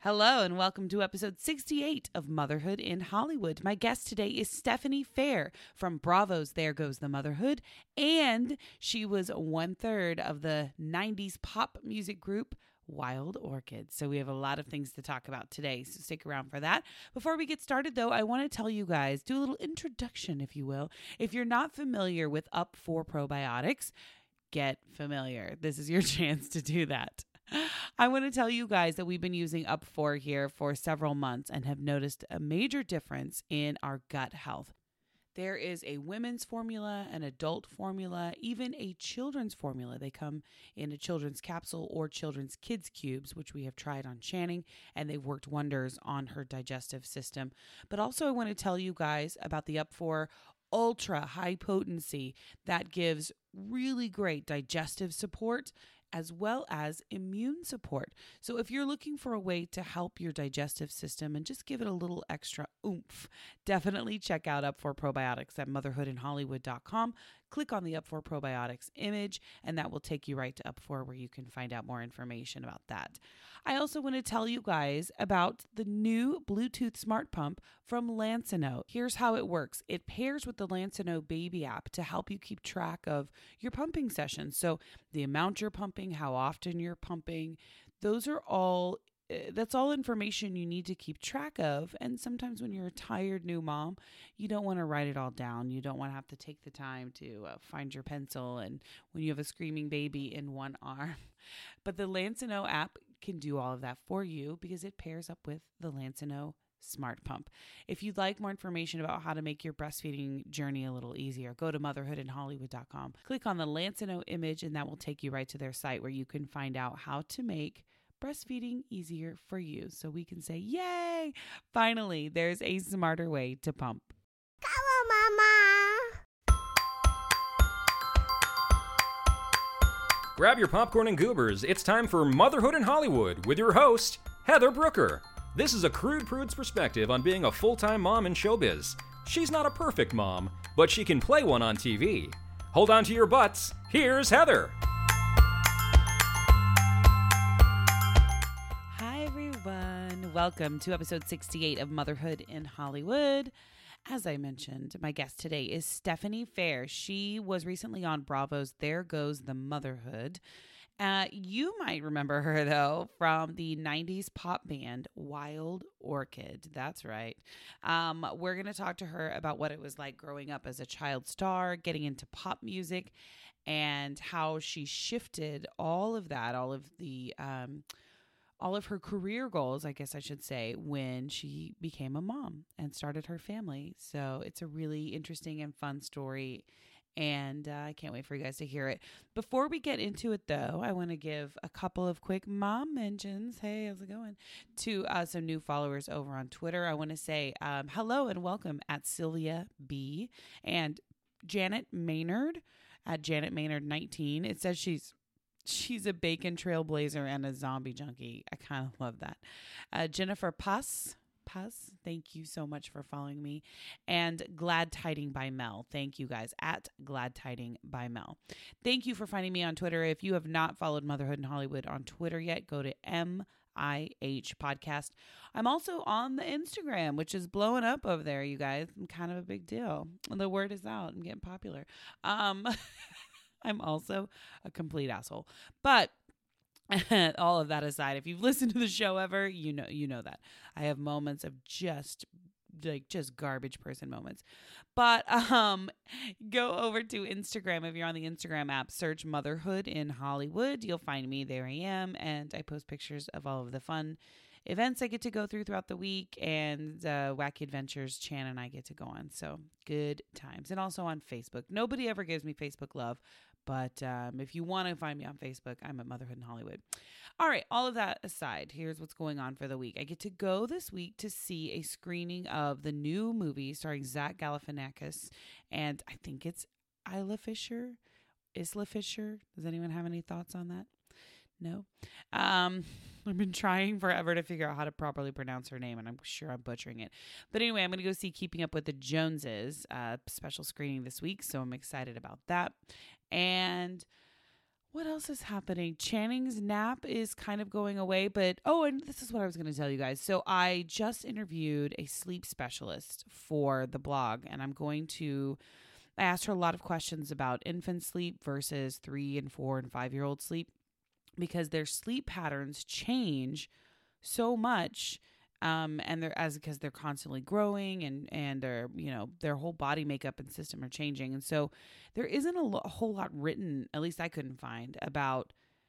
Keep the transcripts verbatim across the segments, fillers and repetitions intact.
Hello and welcome to episode sixty-eight of Motherhood in Hollywood. My guest today is Stephanie Fair from Bravo's There Goes the Motherhood, and she was one third of the nineties pop music group Wild Orchid. So we have a lot of things to talk about today, so stick around for that. Before we get started though, I want to tell you guys, do a little introduction if you will. If you're not familiar with Up for Probiotics, get familiar. This is your chance to do that. I want to tell you guys that we've been using Up for here for several months and have noticed a major difference in our gut health. There is a women's formula, an adult formula, even a children's formula. They come in a children's capsule or children's kids cubes, which we have tried on Channing, and they've worked wonders on her digestive system. But also I want to tell you guys about the Up for Ultra High Potency that gives really great digestive support as well as immune support. So if you're looking for a way to help your digestive system and just give it a little extra oomph, definitely check out Up for Probiotics at motherhood in hollywood dot com. Click on the Up for Probiotics image, and that will take you right to Up for where you can find out more information about that. I also want to tell you guys about the new Bluetooth smart pump from Lancino. Here's how it works. It pairs with the Lancino Baby app to help you keep track of your pumping sessions. So the amount you're pumping, how often you're pumping, those are all That's all information you need to keep track of. And sometimes when you're a tired new mom, you don't want to write it all down. You don't want to have to take the time to uh, find your pencil and when you have a screaming baby in one arm. But the Lancino app can do all of that for you because it pairs up with the Lancino Smart Pump. If you'd like more information about how to make your breastfeeding journey a little easier, go to motherhood in hollywood dot com. Click on the Lancino image and that will take you right to their site where you can find out how to make breastfeeding easier for you, so we can say, yay! Finally, there's a smarter way to pump. Come on, Mama! Grab your popcorn and goobers. It's time for Motherhood in Hollywood with your host, Heather Brooker. This is a crude prude's perspective on being a full-time mom in showbiz. She's not a perfect mom, but she can play one on T V. Hold on to your butts. Here's Heather. Welcome to episode sixty-eight of Motherhood in Hollywood. As I mentioned, my guest today is Stephanie Fair. She was recently on Bravo's There Goes the Motherhood. Uh, you might remember her, though, from the nineties pop band Wild Orchid. That's right. Um, we're going to talk to her about what it was like growing up as a child star, getting into pop music, and how she shifted all of that, all of the... Um, all of her career goals, I guess I should say, when she became a mom and started her family. So it's a really interesting and fun story, and uh, I can't wait for you guys to hear it. Before we get into it, though, I want to give a couple of quick mom mentions. Hey, how's it going? To uh, some new followers over on Twitter. I want to say um, hello and welcome at Sylvia B. and Janet Maynard at Janet Maynard nineteen. It says she's She's a bacon trailblazer and a zombie junkie. I kind of love that. Uh, Jennifer Puss, Puss, thank you so much for following me. And Glad Tiding by Mel. Thank you guys at Glad Tiding by Mel. Thank you for finding me on Twitter. If you have not followed Motherhood in Hollywood on Twitter yet, go to M I H Podcast. I'm also on the Instagram, which is blowing up over there, you guys. I'm kind of a big deal. The word is out. I'm getting popular. Um... I'm also a complete asshole. But all of that aside, if you've listened to the show ever, you know you know that. I have moments of just like just garbage person moments. But um go over to Instagram. If you're on the Instagram app, search Motherhood in Hollywood. You'll find me. There I am. And I post pictures of all of the fun events I get to go through throughout the week and uh, wacky adventures Chan and I get to go on. So good times. And also on Facebook. Nobody ever gives me Facebook love. But um, if you want to find me on Facebook, I'm at Motherhood in Hollywood. All right, all of that aside, here's what's going on for the week. I get to go this week to see a screening of the new movie starring Zach Galifianakis, and I think it's Isla Fisher, Isla Fisher. Does anyone have any thoughts on that? No? Um, I've been trying forever to figure out how to properly pronounce her name, and I'm sure I'm butchering it. But anyway, I'm going to go see Keeping Up with the Joneses, uh, special screening this week, so I'm excited about that. And What else is happening? Channing's nap is kind of going away, but oh, and this is what I was going to tell you guys. So I just interviewed a sleep specialist for the blog, and I'm going to, I asked her a lot of questions about infant sleep versus three and four and five-year-old sleep, because their sleep patterns change so much. Um, and they're as because they're constantly growing and, and their, you know, their whole body makeup and system are changing. And so there isn't a, lo- a whole lot written, at least I couldn't find, about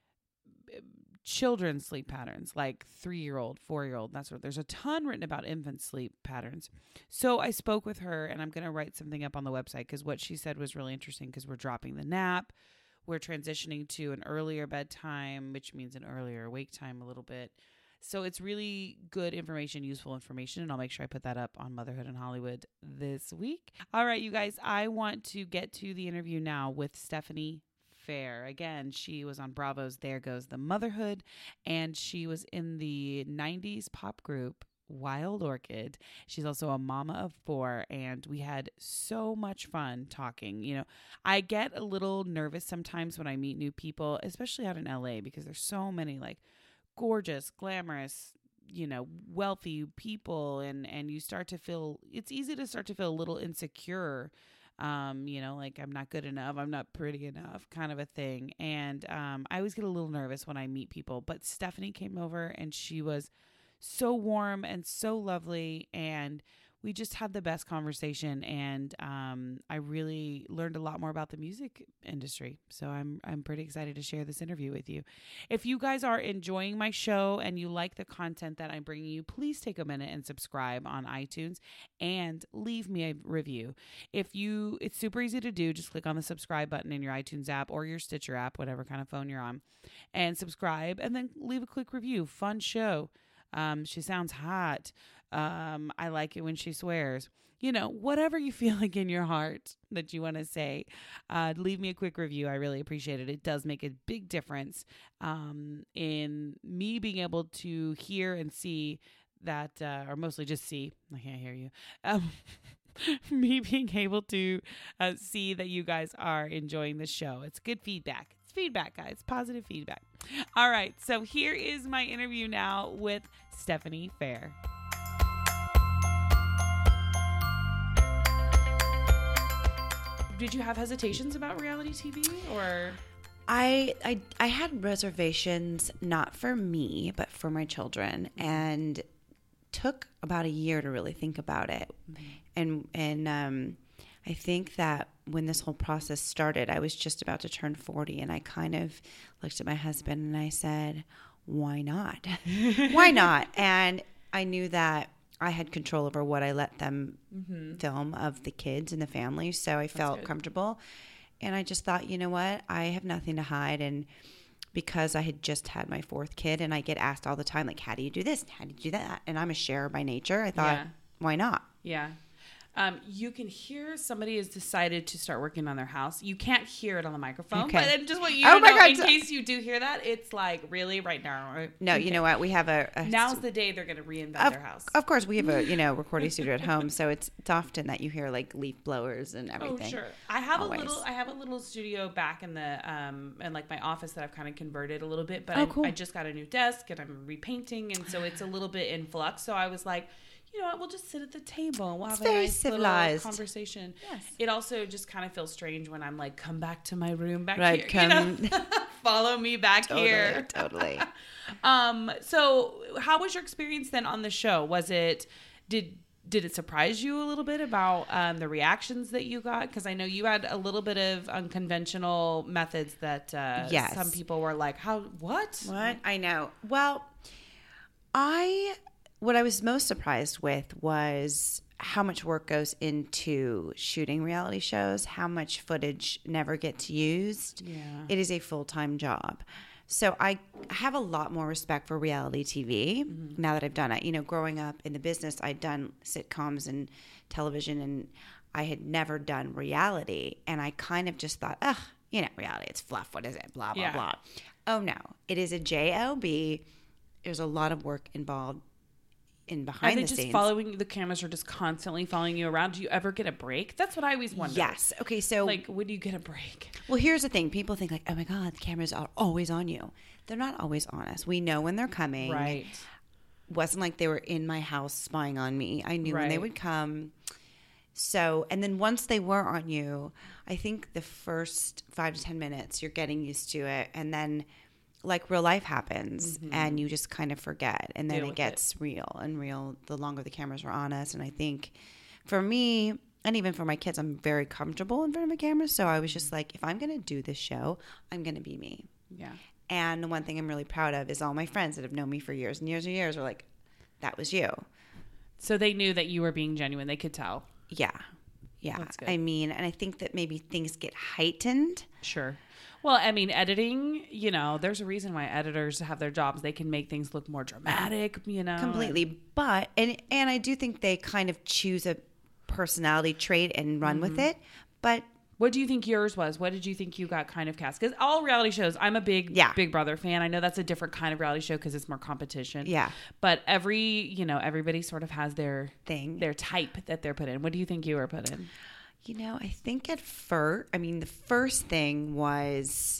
children's sleep patterns, like three-year-old, four-year-old, that sort of. There's a ton written about infant sleep patterns. So I spoke with her, and I'm going to write something up on the website because what she said was really interesting, because we're dropping the nap. We're transitioning to an earlier bedtime, which means an earlier wake time a little bit. So it's really good information, useful information, and I'll make sure I put that up on Motherhood in Hollywood this week. All right, you guys, I want to get to the interview now with Stephanie Fair. Again, she was on Bravo's There Goes the Motherhood, and she was in the nineties pop group Wild Orchid. She's also a mama of four, and we had so much fun talking. You know, I get a little nervous sometimes when I meet new people, especially out in L A, because there's so many like gorgeous, glamorous, you know, wealthy people, and and you start to feel, it's easy to start to feel a little insecure, um you know, like I'm not good enough, I'm not pretty enough, kind of a thing. And um I always get a little nervous when I meet people, but Stephanie came over and she was so warm and so lovely, and we just had the best conversation, and um, I really learned a lot more about the music industry. So I'm I'm pretty excited to share this interview with you. If you guys are enjoying my show and you like the content that I'm bringing you, please take a minute and subscribe on iTunes and leave me a review. If you, it's super easy to do. Just click on the subscribe button in your iTunes app or your Stitcher app, whatever kind of phone you're on, and subscribe, and then leave a quick review. Fun show. Um, she sounds hot. Um, I like it when she swears. You know, whatever you feel like in your heart that you want to say, uh, leave me a quick review. I really appreciate it. It does make a big difference um, in me being able to hear and see that, uh, or mostly just see. I can't hear you. Um, me being able to uh, see that you guys are enjoying the show. It's good feedback. It's feedback, guys. Positive feedback. All right. So here is my interview now with Stephanie Fair. Did you have hesitations about reality T V, or? I, I I had reservations, not for me, but for my children, and took about a year to really think about it. Mm-hmm. And and um, I think that when this whole process started, I was just about to turn forty, and I kind of looked at my husband and I said, "Why not? Why not?" And I knew that I had control over what I let them mm-hmm. film of the kids and the family, so I felt comfortable. And I just thought, you know what? I have nothing to hide. And because I had just had my fourth kid, and I get asked all the time, like, how do you do this? How do you do that? And I'm a sharer by nature. I thought, yeah. Why not? Yeah. Um, you can hear somebody has decided to start working on their house. You can't hear it on the microphone, okay. But I just want you oh to know, God. in case you do hear that, it's like really right now. Right? No, okay. You know what? We have a, a now's the day they're going to reinvent of, their house. Of course, we have a you know recording studio at home, so it's it's often that you hear like leaf blowers and everything. Oh, sure. I have always. a little. I have a little studio back in the um in like my office that I've kind of converted a little bit, but oh, I, cool. I just got a new desk and I'm repainting, and so it's a little bit in flux. So I was like, you know what, we'll just sit at the table and we'll have it's a very nice civilized little conversation. Yes. It also just kind of feels strange when I'm like, come back to my room back right, here. Come, you know? Follow me back totally, here. Totally. um. So how was your experience then on the show? Was it, did, did it surprise you a little bit about um, the reactions that you got? Because I know you had a little bit of unconventional methods that uh, yes. some people were like, how, what? What? I know. Well, I... What I was most surprised with was how much work goes into shooting reality shows, how much footage never gets used. Yeah. It is a full-time job. So I have a lot more respect for reality T V mm-hmm. now that I've done it. You know, growing up in the business, I'd done sitcoms and television, and I had never done reality. And I kind of just thought, ugh, you know, reality, it's fluff. What is it? Blah, blah, yeah. blah. Oh, no. It is a job. There's a lot of work involved. in behind Are they the just scenes. following, the cameras are just constantly following you around? Do you ever get a break? That's what I always wonder. Yes. Okay. So, Like, when do you get a break? well, here's the thing. People think like, oh my God, the cameras are always on you. They're not always on us. We know when they're coming. Right. Wasn't like they were in my house spying on me. I knew when they Right. would come. So, and then once they were on you, I think the first five to ten minutes, you're getting used to it. And then like real life happens and you just kind of forget. And then Deal it with gets real and real the longer the cameras are on us. And I think for me, and even for my kids, I'm very comfortable in front of a camera. So I was just like, if I'm going to do this show, I'm going to be me. Yeah. And the one thing I'm really proud of is all my friends that have known me for years and years and years are like, that was you. So they knew that you were being genuine. They could tell. Yeah. Yeah. That's good. I mean, and I think that maybe things get heightened. Sure. Well, I mean, editing, you know, there's a reason why editors have their jobs. They can make things look more dramatic, you know. Completely. But, and, and I do think they kind of choose a personality trait and run with it. But What do you think yours was? What did you think you got kind of cast? Because all reality shows, I'm a big Yeah. Big Brother fan. I know that's a different kind of reality show because it's more competition. Yeah. But every, you know, everybody sort of has their Thing. their type that they're put in. What do you think you were put in? You know, I think at first, I mean, the first thing was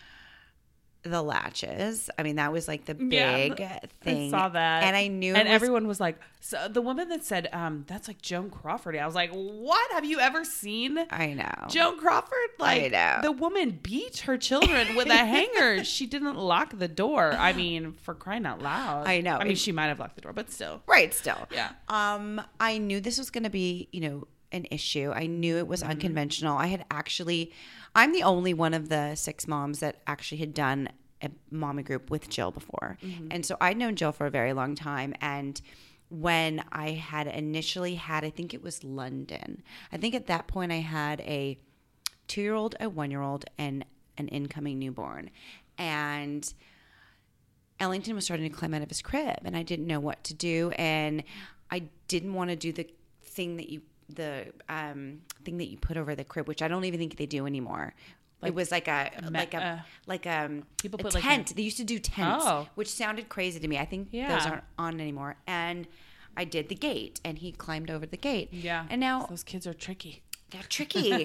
the latches. I mean, that was like the big Yeah, thing. I saw that. And I knew And it was, everyone was like, so the woman that said, um, that's like Joan Crawford. I was like, what? Have you ever seen I know. Joan Crawford? Like, know. the woman beat her children with a hanger. She didn't lock the door. I mean, for crying out loud. I know. I mean, It- she might have locked the door, but still. Right, still. Yeah. Um, I knew this was going to be, you know, an issue. I knew it was unconventional. I had actually, I'm the only one of the six moms that actually had done a mommy group with Jill before. And so I'd known Jill for a very long time. And when I had initially had, I think it was London, I think at that point I had a two-year-old, a one-year-old, and an incoming newborn. And Ellington was starting to climb out of his crib and I didn't know what to do. And I didn't want to do the thing that you, the um, thing that you put over the crib, which I don't even think they do anymore. It was like a like a uh, like um people a put like tent. a- They used to do tents, Oh. which sounded crazy to me. I think those Yeah. aren't on anymore. And I did the gate, and he climbed over the gate. Yeah. And now Those kids are tricky. they're tricky.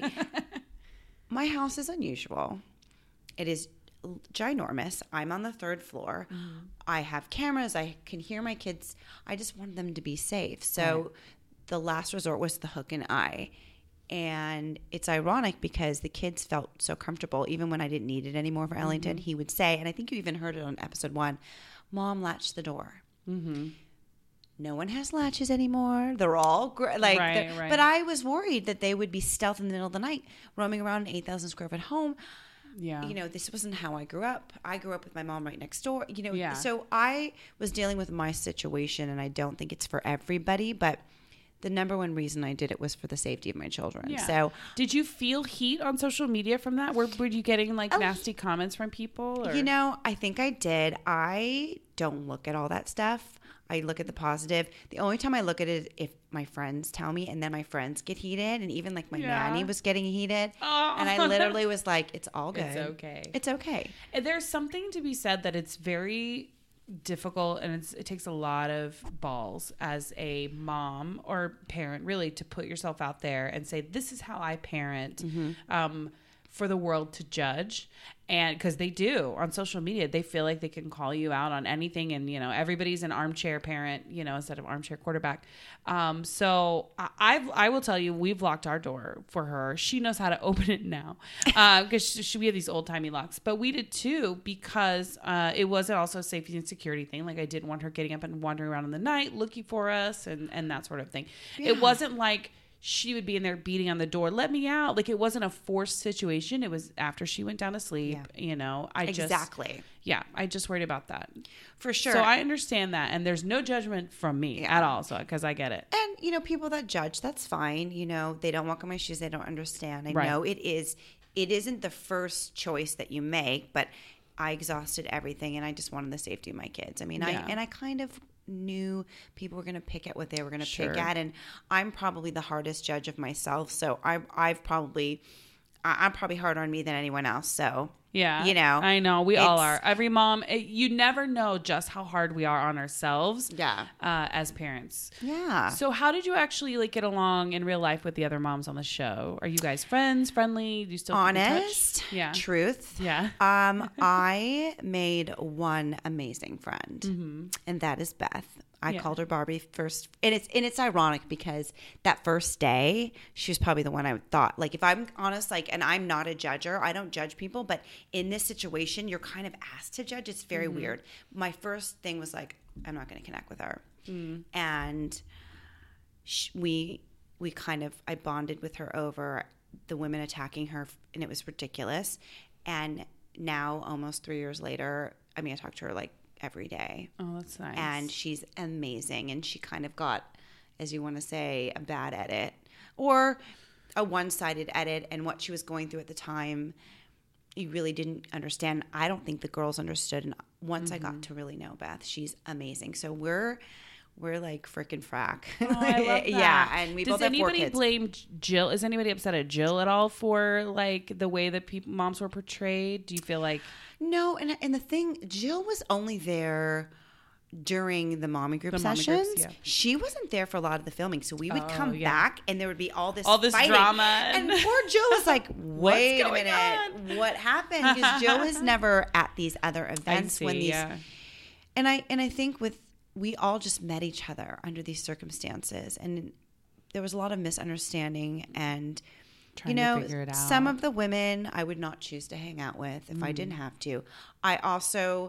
My house is unusual. It is ginormous. I'm on the third floor. I have cameras. I can hear my kids. I just want them to be safe. So the last resort was the hook and eye. And it's ironic because the kids felt so comfortable. Even when I didn't need it anymore for Ellington, he would say, and I think you even heard it on episode one, Mom, latch the door. Mm-hmm. No one has latches anymore. They're all gr- like, Right, they're- right. but I was worried that they would be stealth in the middle of the night, roaming around an eight thousand square foot home. Yeah. You know, this wasn't how I grew up. I grew up with my mom right next door. You know, Yeah. so I was dealing with my situation, and I don't think it's for everybody, but the number one reason I did it was for the safety of my children. Yeah. So, did you feel heat on social media from that? Were, were you getting like Oh, nasty comments from people? Or? you know, I think I did. I don't look at all that stuff. I look at the positive. The only time I look at it is if my friends tell me, and then my friends get heated, and even like my Yeah. nanny was getting heated, Oh. and I literally was like, "It's all good. It's okay. It's okay." And there's something to be said that it's very difficult and it's, it takes a lot of balls as a mom or parent really to put yourself out there and say, this is how I parent. Um, for the world to judge. And because they do on social media, they feel like they can call you out on anything. And, you know, everybody's an armchair parent, you know, instead of armchair quarterback. Um, so I, I've, I will tell you, we've locked our door for her. She knows how to open it now because uh, she, she, we have these old timey locks, but we did too, because uh, it wasn't also a safety and security thing. Like I didn't want her getting up and wandering around in the night looking for us and, and that sort of thing. Yeah. It wasn't like she would be in there beating on the door, let me out. Like it wasn't a forced situation. It was after she went down to sleep, Yeah. you know, I just, Exactly. yeah, I just worried about that. For sure. So I understand that. And there's no judgment from me Yeah. at all. So, cause I get it. And, you know, people that judge, that's fine. You know, they don't walk in my shoes. They don't understand. I Right. know it is, it isn't the first choice that you make, but I exhausted everything and I just wanted the safety of my kids. I mean, Yeah. I, and I kind of knew people were going to pick at what they were going to Sure. pick at. And I'm probably the hardest judge of myself. So I, I've probably, I, I'm probably harder on me than anyone else. So Yeah. you know, I know. We all it's- are. Every mom, it, you never know just how hard we are on ourselves yeah, uh, as parents. yeah. So how did you actually like get along in real life with the other moms on the show? Are you guys friends, friendly? Do you still keep in touch? Honest, Yeah. truth. Yeah. Um, I made one amazing friend, Mm-hmm. and that is Beth. I Yeah. called her Barbie first, and it's and it's ironic because that first day she was probably the one I thought. Like, if I'm honest, like, and I'm not a judger, I don't judge people, but in this situation, you're kind of asked to judge. It's very Mm-hmm. weird. My first thing was like, I'm not going to connect with her, Mm. and sh- we we kind of I bonded with her over the women attacking her, and it was ridiculous. And now, almost three years later, I mean, I talk to her like every day. Oh, that's nice. And she's amazing. And she kind of got, as you want to say, a bad edit or a one-sided edit. And what she was going through at the time, you really didn't understand. I don't think the girls understood. And once Mm-hmm. I got to really know Beth, she's amazing. So we're we're like frickin' frack. Oh, I love that. Yeah, and we Does both have four anybody kids. blame Jill? Is anybody upset at Jill at all for like the way that people moms were portrayed? Do you feel like No, and and the thing, Jill was only there during the mommy group The mommy sessions. groups, yeah. She wasn't there for a lot of the filming, so we would Oh, come yeah. back and there would be all this All this fighting. drama and and- poor Jill was like, "Wait a going minute, what happened?" Because Jill was never at these other I events see, when these. yeah. And I and I think with we all just met each other under these circumstances, and there was a lot of misunderstanding and. Trying you know, to figure it out. some of the women I would not choose to hang out with if I Mm. didn't have to. I also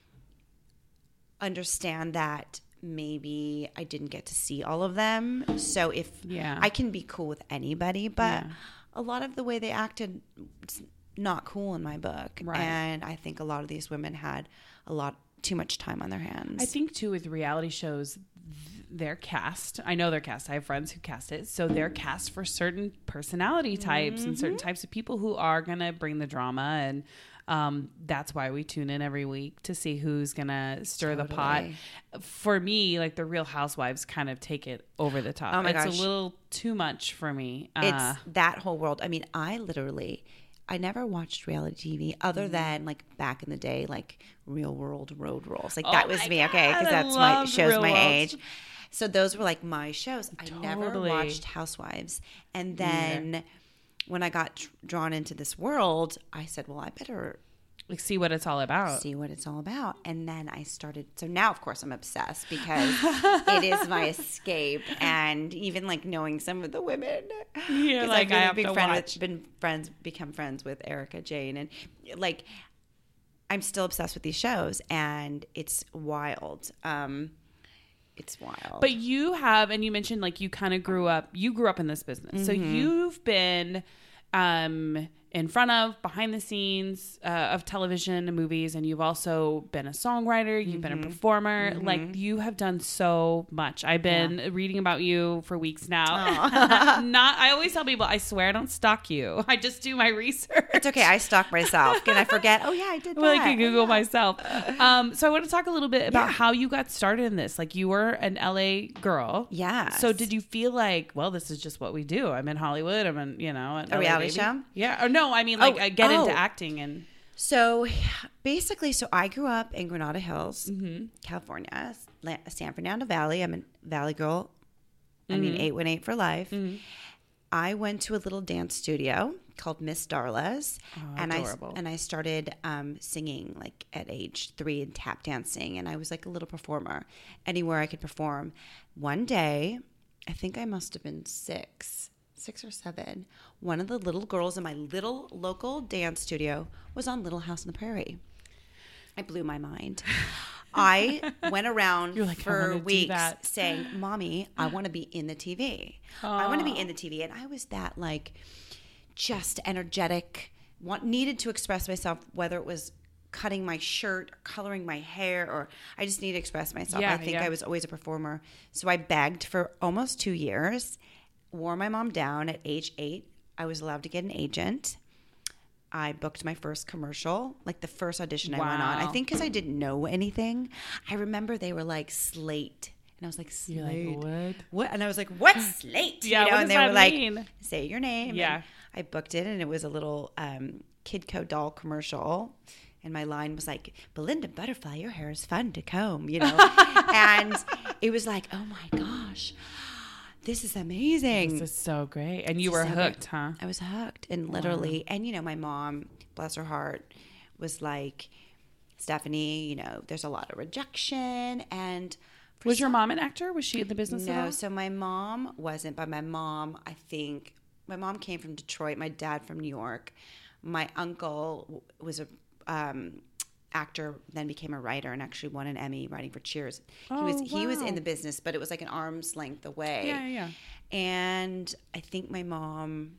understand that maybe I didn't get to see all of them. So if Yeah. I can be cool with anybody, but Yeah. a lot of the way they acted it's not cool in my book. Right. And I think a lot of these women had a lot too much time on their hands. I think too with reality shows, th- they're cast. I know they're cast. I have friends who cast it, so they're cast for certain personality types and certain types of people who are gonna bring the drama, and um, that's why we tune in every week to see who's gonna stir the pot. Totally. For me, like the Real Housewives kind of take it over the top. Oh my it's gosh. a little too much for me. Uh, It's that whole world. I mean, I literally, I never watched reality T V other Mm-hmm. than like back in the day, like Real World Road Rules. Like Oh that was my me, okay? God, Because I that's my love shows Real my World. age. So those were like my shows. I never Totally. watched Housewives, and then when I got tr- drawn into this world, I said, well, I better like see what it's all about. see what it's all about. And then I started. So now, of course, I'm obsessed because it is my escape. And even like knowing some of the women, You're 'cause like, I've I been a have big to friend watch. with, been friends, become friends with Erica Jane, and like I'm still obsessed with these shows, and it's wild. Um, it's wild. But you have, and you mentioned like you kind of grew up, you grew up in this business. So Mm-hmm. you've been um, in front of, behind the scenes uh, of television and movies, and you've also been a songwriter, you've been a Mm-hmm. performer. Like you have done so much. I've been reading about you for weeks now. Not, I always tell people, I swear I don't stalk you. I just do my research. it's okay. I stalk myself. Can I forget? Oh yeah, I did that. Well, I can Google myself. Um, so I want to talk a little bit about Yeah. how you got started in this. Like you were an L A girl. Yes. So did you feel like, well, this is just what we do? I'm in Hollywood. I'm in, you know, an A L A reality baby. show? Yeah. Or no, I mean like Oh, I get oh. into acting and So basically, so I grew up in Granada Hills, California, La- San Fernando Valley. I'm a Valley girl. I mean, eight one eight for life. I went to a little dance studio called Miss Darla's, and adorable. I and I started um, singing like at age three and tap dancing, and I was like a little performer anywhere I could perform. One day, I think I must have been six. Six or seven, one of the little girls in my little local dance studio was on Little House on the Prairie. I blew my mind. I went around You're like, I for wanna do weeks that. saying, Mommy, I want to be in the T V. I want to be in the T V. And I was that like just energetic, want, needed to express myself, whether it was cutting my shirt or coloring my hair, or I just needed to express myself. Yeah, I think yeah. I was always a performer. So I begged for almost two years. Wore my mom down at age eight. I was allowed to get an agent. I booked my first commercial, like the first audition I went on. I Wow. think because I didn't know anything. I remember they were like Slate. And I was like, Slate. you're like, what? What? And I was like, what's Slate? Yeah, You know, what and does they that were like, mean? say your name. Yeah. And I booked it, and it was a little um, Kidco doll commercial. And my line was like, Belinda Butterfly, your hair is fun to comb, you know. And it was like, oh my gosh, this is amazing. This is so great. And you This were is so hooked, great. huh? I was hooked, and literally, and you know, my mom, bless her heart, was like, Stephanie, you know, there's a lot of rejection. And for Was your some- mom an actor? Was she in the business at No, all? so my mom wasn't, but my mom, I think, my mom came from Detroit, my dad from New York. My uncle w- was a um, actor, then became a writer, and actually won an Emmy writing for Cheers. Oh, he was he was wow. in the business, but it was like an arm's length away. Yeah, yeah, yeah. And I think my mom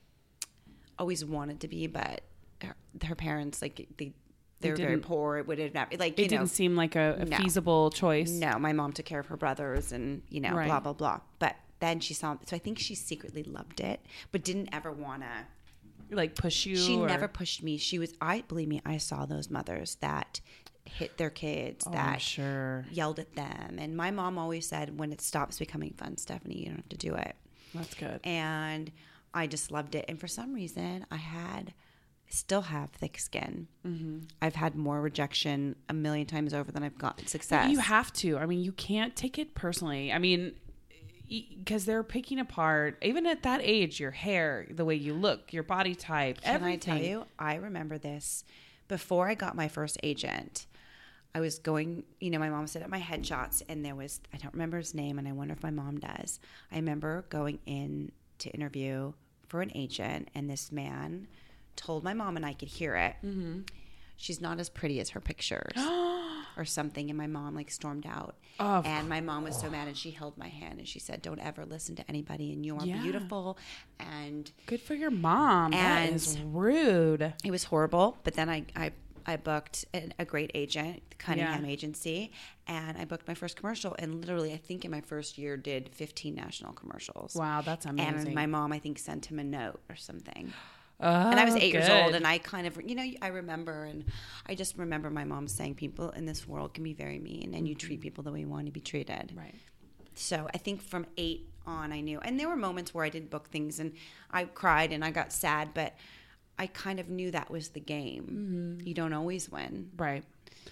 always wanted to be, but her, her parents, like, they they were very didn't- poor. It would have not, like, It you didn't know. seem like a, a No. feasible choice. No, my mom took care of her brothers and, you know, Right. blah, blah, blah. But then she saw, so I think she secretly loved it, but didn't ever want to. Like push you. She or- never pushed me. She was, I believe me, I saw those mothers that hit their kids, Oh, I'm that sure. yelled at them. And my mom always said, when it stops becoming fun, Stephanie, you don't have to do it. That's good. And I just loved it. And for some reason, I had, still have thick skin. Mm-hmm. I've had more rejection a million times over than I've gotten success. You have to. I mean, you can't take it personally. I mean, because they're picking apart, even at that age, your hair, the way you look, your body type, Can everything. I tell you, I remember this before I got my first agent. I was going, you know, my mom set up my headshots, and there was, I don't remember his name, and I wonder if my mom does. I remember going in to interview for an agent, and this man told my mom, and I could hear it. Mm-hmm. She's not as pretty as her pictures or something. And my mom like stormed out. Of and my mom was so mad, and she held my hand and she said, don't ever listen to anybody, and you are Yeah. beautiful. And Good for your mom. That And- is rude. it was horrible. But then I, I, I booked an, a great agent, Cunningham Yeah. Agency, and I booked my first commercial. And literally, I think in my first year, did fifteen national commercials. Wow, that's amazing. And my mom, I think, sent him a note or something. Oh, And I was eight years old, good. and I kind of, you know, I remember, and I just remember my mom saying, people in this world can be very mean, and you treat people the way you want to be treated. Right. So I think from eight on, I knew. And there were moments where I did book things, and I cried, and I got sad, but I kind of knew that was the game. Mm-hmm. You don't always win. Right.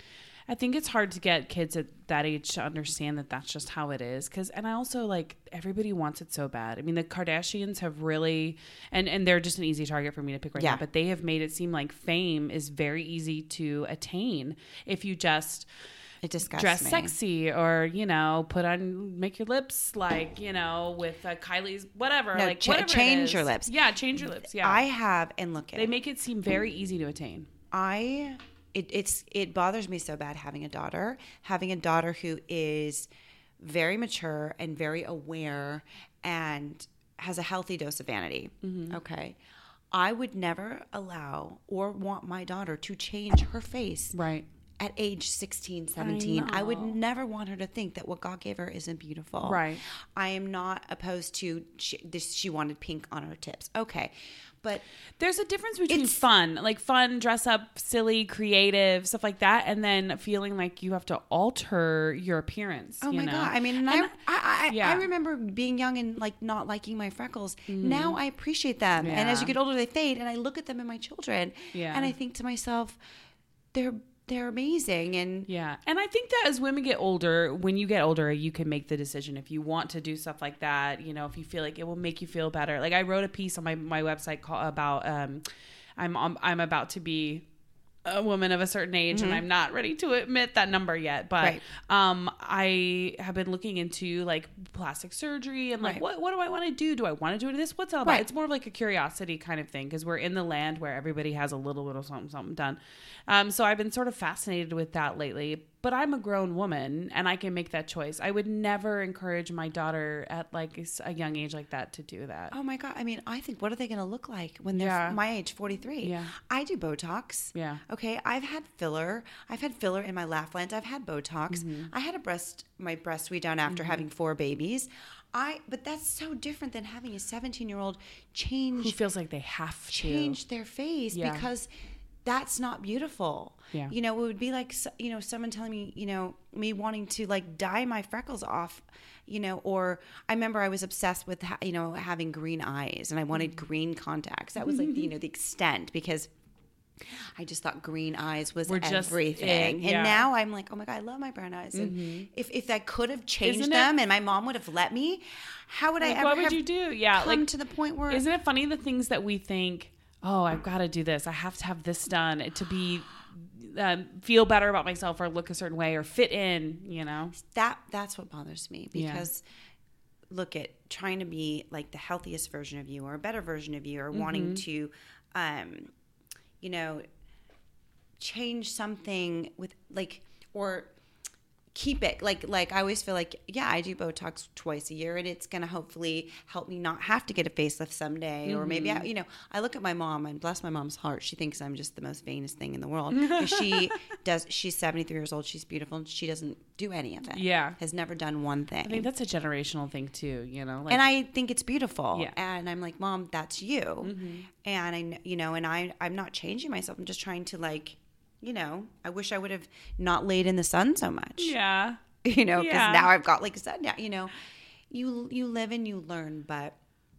I think it's hard to get kids at that age to understand that that's just how it is. Cause, and I also like everybody wants it so bad. I mean, the Kardashians have really, and, and they're just an easy target for me to pick right Yeah. now, but they have made it seem like fame is very easy to attain if you just It disgusts dress me. sexy or, you know, put on, make your lips like, you know, with uh, Kylie's, whatever, No, like cha- whatever it change is. your lips. Yeah. Change your lips. Yeah. I have, and look at they make it seem very easy to attain. I it, it's it bothers me so bad having a daughter, having a daughter who is very mature and very aware and has a healthy dose of vanity. Mm-hmm. Okay. I would never allow or want my daughter to change her face Right. at age sixteen, seventeen. I, would know. never want her to think that what God gave her isn't beautiful. Right. I am not opposed to she, this, she wanted pink on her tips. Okay. But There's a difference between It's- fun, like fun, dress up, silly, creative, stuff like that, and then feeling like you have to alter your appearance. oh you my know? God. I mean, and And I, I, I, yeah. I remember being young and like not liking my freckles. Now I appreciate them. And as Yeah. you get older, they fade. And I look at them in my children. Yeah. And I think to myself, they're, they're amazing. And Yeah. And I think that as women get older, when you get older, you can make the decision if you want to do stuff like that, you know, if you feel like it will make you feel better. Like I wrote a piece on my, my website call, about um I'm um, I'm about to be a woman of a certain age and I'm not ready to admit that number yet, but Right. um I have been looking into like plastic surgery and like Right. what what do I want to do? Do I want to do this? What's it all about? Right. It's more of like a curiosity kind of thing because we're in the land where everybody has a little bit of something something done. Um so I've been sort of fascinated with that lately, but I'm a grown woman and I can make that choice. I would never encourage my daughter at like a young age like that to do that. oh my God. I mean, I think, what are they going to look like when they're Yeah. my age, forty-three? Yeah. I do Botox. Yeah. Okay. I've had filler. I've had filler in my laugh lines. I've had Botox. Mm-hmm. I had a breast, my breast redone after having four babies. I, but that's so different than having a seventeen year old change Who feels like they have to. change their face Yeah. because that's not beautiful. Yeah. You know, it would be like, you know, someone telling me, you know, me wanting to like dye my freckles off, you know, or I remember I was obsessed with, you know, having green eyes and I wanted mm-hmm. green contacts. That was like, the, you know, the extent, because I just thought green eyes was We're just everything. it, yeah. And now I'm like, oh my God, I love my brown eyes. And mm-hmm. if, if I could have changed Isn't them it, and my mom would have let me, how would like, I ever what would have you do? Yeah, come like, to the point where... Isn't it funny the things that we think, oh, I've got to do this. I have to have this done to be... Um, feel better about myself or look a certain way or fit in, you know? That That's what bothers me, because yeah. look at trying to be like the healthiest version of you or a better version of you, or mm-hmm. wanting to, um, you know, change something with like, or keep it like, like I always feel like, yeah, I do Botox twice a year and it's going to hopefully help me not have to get a facelift someday. Mm-hmm. Or maybe, I, you know, I look at my mom and bless my mom's heart. She thinks I'm just the most vainest thing in the world. she does, she's seventy-three years old. She's beautiful. And she doesn't do any of it. Yeah. Has never done one thing. I think that's a generational thing too, you know? Like, and I think it's beautiful. Yeah. And I'm like, Mom, that's you. Mm-hmm. And I, you know, and I, I'm not changing myself. I'm just trying to like, you know, I wish I would have not laid in the sun so much. Yeah. You know, because yeah. now I've got like sun. Yeah, you know, you you live and you learn, but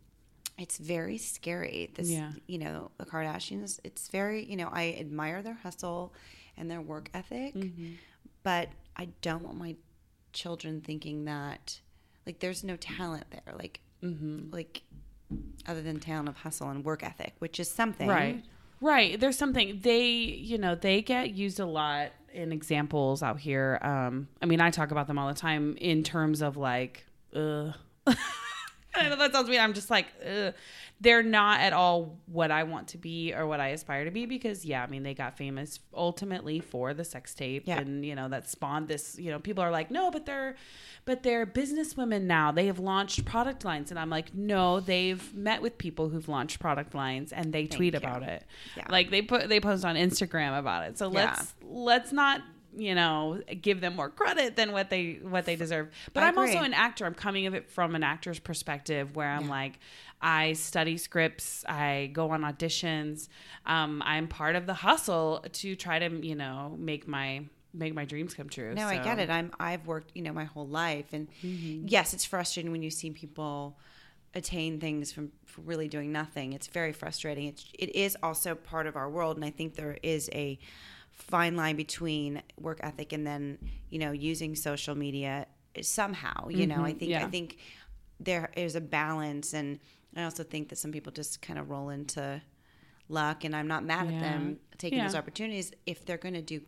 it's very scary. This, yeah. you know, the Kardashians. It's very, you know, I admire their hustle and their work ethic, mm-hmm. but I don't want my children thinking that like there's no talent there, like mm-hmm. like other than talent of hustle and work ethic, which is something, right? Right. There's something they, you know, they get used a lot in examples out here. Um, I mean, I talk about them all the time in terms of like, ugh. I know that sounds weird. I'm just like, ugh. They're not at all what I want to be or what I aspire to be, because, yeah, I mean, they got famous ultimately for the sex tape yeah. and, you know, that spawned this, you know, people are like, no, but they're, but they're businesswomen now. They have launched product lines. And I'm like, no, they've met with people who've launched product lines and they Thank tweet you. about it. Yeah. Like they put, they post on Instagram about it. So yeah. let's, let's not, you know, give them more credit than what they what they deserve. But I I'm agree. also an actor. I'm coming of it from an actor's perspective, where I'm yeah. like, I study scripts, I go on auditions. Um, I'm part of the hustle to try to, you know, make my make my dreams come true. No, so. I get it. I'm I've worked, you know, my whole life, and mm-hmm. yes, it's frustrating when you see people attain things from, from really doing nothing. It's very frustrating. It's it is also part of our world, and I think there is a fine line between work ethic and then, you know, using social media somehow, you mm-hmm. know, I think, yeah. I think there is a balance. And I also think that some people just kind of roll into luck, and I'm not mad yeah. at them taking yeah. those opportunities if they're going to do.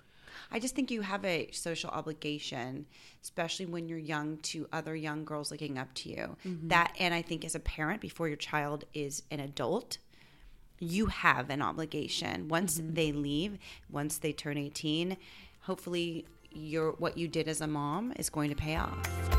I just think you have a social obligation, especially when you're young, to other young girls looking up to you. Mm-hmm. That, and I think as a parent, before your child is an adult, you have an obligation. Once mm-hmm. they leave, once they turn eighteen, hopefully your what you did as a mom is going to pay off.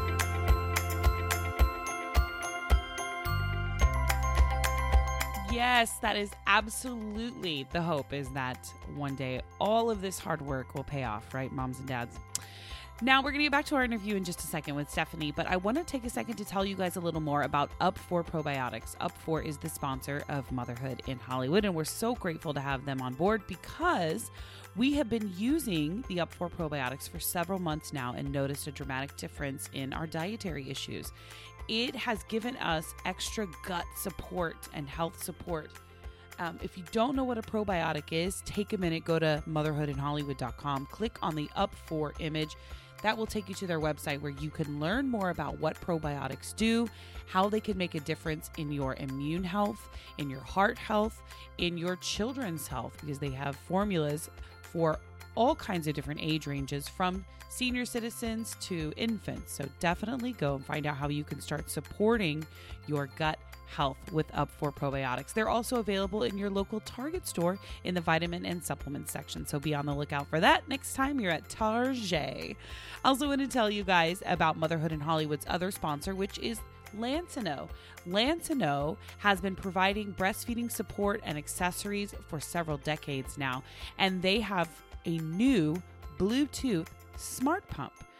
Yes, that is absolutely the hope, is that one day all of this hard work will pay off, right, moms and dads? Now, we're going to get back to our interview in just a second with Stephanie, but I want to take a second to tell you guys a little more about Up four Probiotics. Up four is the sponsor of Motherhood in Hollywood, and we're so grateful to have them on board because we have been using the Up four Probiotics for several months now and noticed a dramatic difference in our dietary issues. It has given us extra gut support and health support. Um, if you don't know what a probiotic is, take a minute, go to motherhood in hollywood dot com, click on the Up four image. That will take you to their website where you can learn more about what probiotics do, how they can make a difference in your immune health, in your heart health, in your children's health, because they have formulas for all kinds of different age ranges, from senior citizens to infants. So definitely go and find out how you can start supporting your gut health with Up four Probiotics. They're also available in your local Target store in the vitamin and supplement section. So be on the lookout for that next time you're at Target. I also want to tell you guys about Motherhood in Hollywood's other sponsor, which is Lansino. Lansino has been providing breastfeeding support and accessories for several decades now, and they have a new Bluetooth smart pump.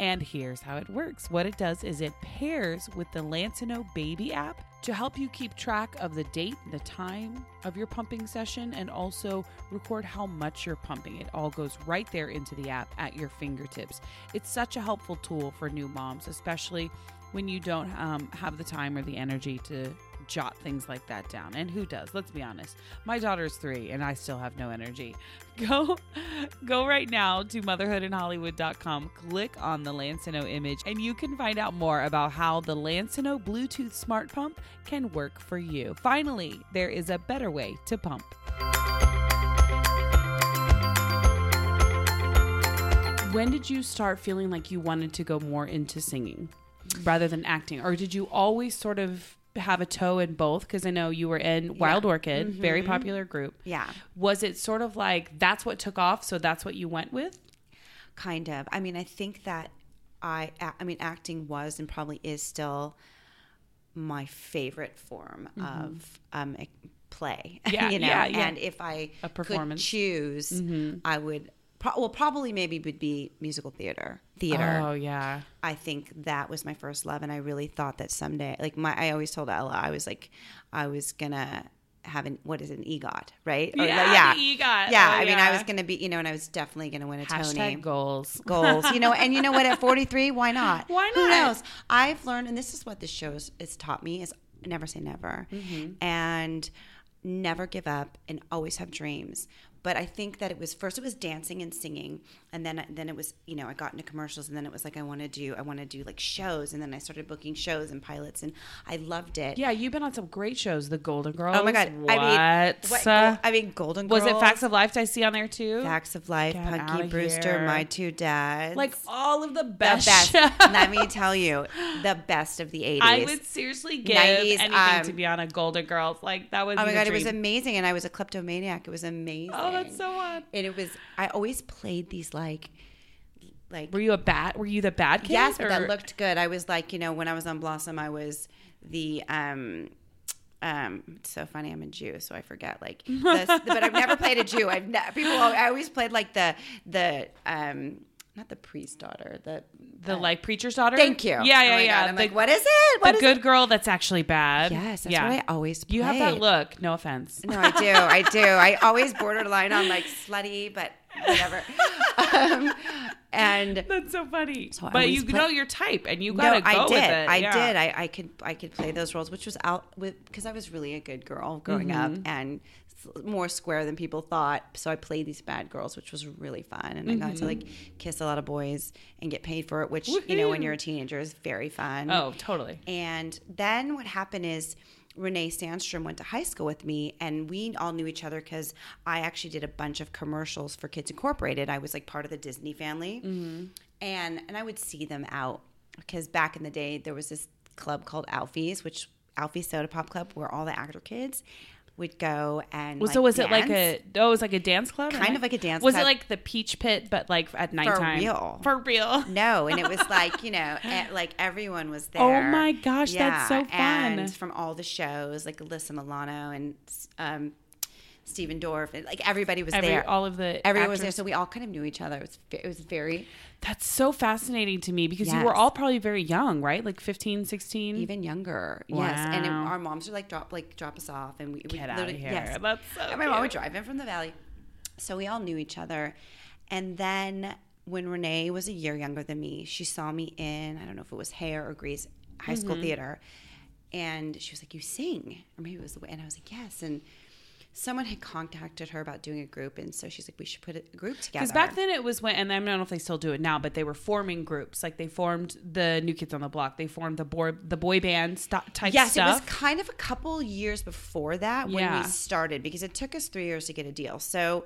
And here's how it works. What it does is it pairs with the Lancino Baby app to help you keep track of the date, the time of your pumping session, and also record how much you're pumping. It all goes right there into the app at your fingertips. It's such a helpful tool for new moms, especially when you don't um, have the time or the energy to jot things like that down. And who does? Let's be honest. My daughter's three and I still have no energy. Go go right now to motherhood in hollywood dot com, click on the Lancino image, and you can find out more about how the Lancino Bluetooth smart pump can work for you. Finally, there is a better way to pump. When did you start feeling like you wanted to go more into singing rather than acting? Or did you always sort of have a toe in both? Because I know you were in Wild Yeah. Orchid, Mm-hmm. very popular group. Yeah. Was it sort of like that's what took off, so that's what you went with? Kind of. I mean, I think that I, I mean, acting was and probably is still my favorite form mm-hmm. of um, play. Yeah, you know. yeah, yeah. And if I A performance. could choose, Mm-hmm. I would. Pro- well, probably maybe would be musical theater. Theater. Oh yeah. I think that was my first love, and I really thought that someday, like my, I always told Ella, I was like, I was gonna have an what is it, an EGOT, right? Or, Yeah, yeah, the EGOT. Yeah, Oh, I mean, I yeah. was gonna be, you know, and I was definitely gonna win a Hashtag Tony. goals. Goals, you know, and you know what? At forty-three, why not? Why Who not? knows? I've learned, and this is what this show has, has taught me: is never say never, Mm-hmm. and never give up, and always have dreams. But I think that it was first it was dancing and singing, and then then it was, you know, I got into commercials, and then it was like I want to do I want to do like shows, and then I started booking shows and pilots, and I loved it. Yeah, you've been on some great shows. The Golden Girls. Oh my God! What? I mean, what, Uh, I mean, Golden was Girls. it Facts of Life? Did I see on there too? Facts of Life, Get Punky outta Brewster, here. My Two Dads, Like all of the the best. best. shows. Let me tell you, the best of the eighties. I would seriously give nineties, anything um, to be on a Golden Girls. Like that would. Oh be my the God, it was dream. amazing, and I was a kleptomaniac. It was amazing. Oh, that's so fun. And it was. I always played these like, like. Were you a bad? Were you the bad kid? Yes, but or- that looked good. I was like, you know, when I was on Blossom, I was the. um um, it's so funny. I'm a Jew, so I forget. Like, the, but I've never played a Jew. I've ne- people. I always played like the the um not the priest daughter. The the uh, like preacher's daughter. Thank you. Yeah, yeah, Oh my yeah. God. I'm the, like, what is it? What the is good it? girl that's actually bad. Yes, that's yeah. what I always played. You have that look. No offense. No, I do. I do. I always borderline on like slutty, but whatever. um, and That's so funny. So I but always you play- know your type, and you no, gotta go I did. with it. I Yeah. did. I, I could. I could play those roles, which was out with because I was really a good girl growing Mm-hmm. up and s- more square than people thought. So I played these bad girls, which was really fun, and I got to like kiss a lot of boys and get paid for it, which you know when Woohoo. you're a teenager is very fun. Oh, totally. And then what happened is Renee Sandstrom went to high school with me, and we all knew each other because I actually did a bunch of commercials for Kids Incorporated. I was like part of the Disney family, Mm-hmm. and and I would see them out because back in the day there was this club called Alfie's, which Alfie's Soda Pop Club, where all the actor kids would go and Well, like, so was it dance. like a? Oh, it was like a dance club. Kind of like a dance Was club. it like the Peach Pit, but like at nighttime? real. For real. No, and it was like, you know, eh, like everyone was there. Oh my gosh, that's so fun. And from all the shows, like Alyssa Milano and um, Steven Dorff, and like everybody was Every, there. all of the Everyone was there, actors. so we all kind of knew each other. It was, ve- it was very, That's so fascinating to me because you Yes. were all probably very young, right? Like fifteen, sixteen. even younger. Yes, and it, Wow. our moms would like drop like drop us off, and we would Get out of literally- here. Yes, That's so and my mom would cute. drive in from the valley, so we all knew each other. And then when Renee was a year younger than me, she saw me in I don't know if it was Hair or Grease High School Mm-hmm. Theater, and she was like, "You sing?" Or maybe it was the way, and I was like, "Yes." And someone had contacted her about doing a group, and so she's like, "We should put a group together." Because back then it was when, and I don't know if they still do it now, but they were forming groups. Like they formed the New Kids on the Block. They formed the boy, the boy band st- type Yes, stuff. it was kind of a couple years before that when Yeah. we started because it took us three years to get a deal. So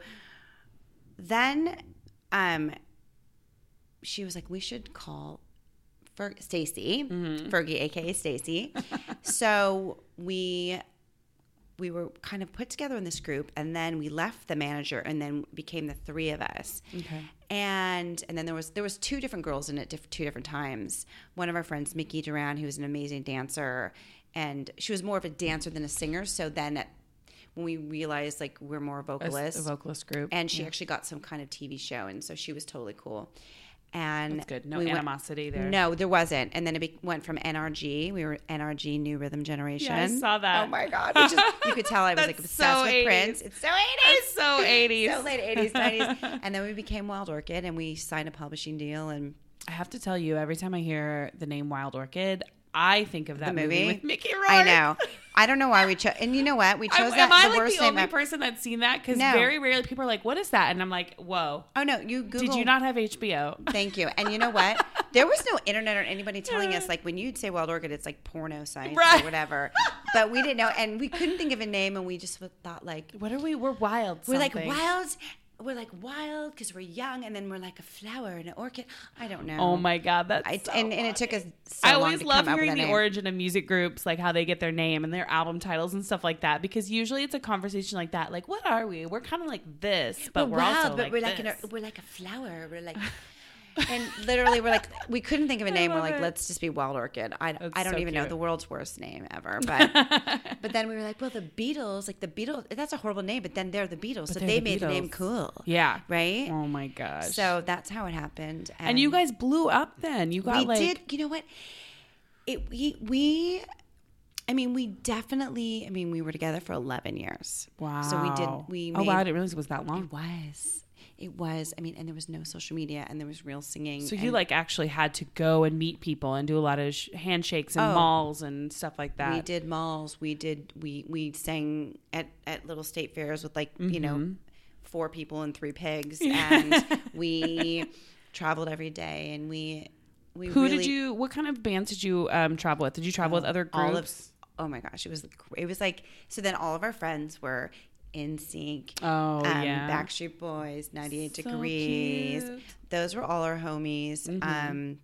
then um, she was like, we should call Fer- Stacy, Mm-hmm. Fergie, aka Stacy. So we we were kind of put together in this group, and then we left the manager, and then became the three of us. Okay. And and then there was there was two different girls in it, diff- two different times. One of our friends, Mickey Duran, who was an amazing dancer, and she was more of a dancer than a singer. So then at, when we realized like we're more A, vocalists, a vocalist group. and she Yeah. actually got some kind of T V show, and so she was totally cool. And That's good. No we went- animosity there. No, there wasn't. And then it be- went from N R G. We were N R G, New Rhythm Generation. Yeah, I saw that. Oh my God. Which is, you could tell I was like That's obsessed so with eighties. Prince. It's so eighties. It's so eighties. So late eighties, nineties. And then we became Wild Orchid and we signed a publishing deal. And I have to tell you, every time I hear the name Wild Orchid, I think of that the movie? movie with Mickey Rourke. I know. I don't know why we chose. And you know what? We I, chose am that I the like worst the name only ever. person that's seen that? Because No. very rarely people are like, "What is that?" And I'm like, "Whoa." Oh, no. You Google. Did you not have H B O? Thank you. And you know what? There was no internet or anybody telling us, like, when you'd say Wild Orchid, it's like porno sites Right. or whatever. But we didn't know. And we couldn't think of a name. And we just thought, like, What are we? We're wild. we're like something. wild. We're like wild because we're young. And then we're like a flower and an orchid. I don't know. Oh my god, that's I, so and, and it took us so I long always to love come up with hearing a the name. origin of music groups, like how they get their name and their album titles and stuff like that. Because usually it's a conversation like that. Like, what are we? We're kind of like this, but we're, we're wild, also but like we're like this. an, we're like a flower. We're like, and literally we're like, we couldn't think of a name. We're love like, it. let's just be Wild Orchid. I, That's I don't so even know cute. the world's worst name ever, but but then we were like, well, the Beatles, like the Beatles, that's a horrible name, but then they're the Beatles, so they're they the made the name Beatles. cool, yeah. right? Oh my gosh. So that's how it happened. and you guys blew up then. You got we like did. You know what? It we we. I mean, we definitely. I mean, we were together for eleven years. wow. So we did. We oh made, wow, I didn't realize it was that long. It was. It was. I mean, and there was no social media, and there was real singing. So you and like actually had to go and meet people and do a lot of sh- handshakes and Oh. malls and stuff like that. we did malls. We did. We we sang at at little state fairs with like you know Mm-hmm. four people and three pigs, and we traveled every day, and we we. Who really, did you? What kind of bands did you um, travel with? Did you travel with other groups? all of? Oh my gosh, it was it was like so. Then all of our friends were N Sync. oh um, yeah, Backstreet Boys, ninety-eight So Degrees. cute. Those were all our homies. Mm-hmm. Um,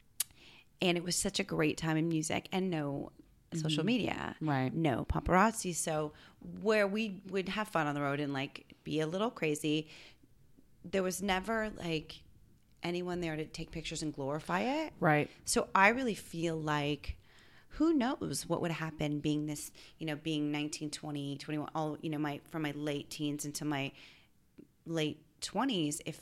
and it was such a great time in music and no social media. Mm-hmm. Right. No paparazzi. So where we would have fun on the road and like be a little crazy, there was never like anyone there to take pictures and glorify it. right. So I really feel like who knows what would happen being this, you know, being nineteen, twenty, twenty-one, all, you know, my, from my late teens into my late twenties, if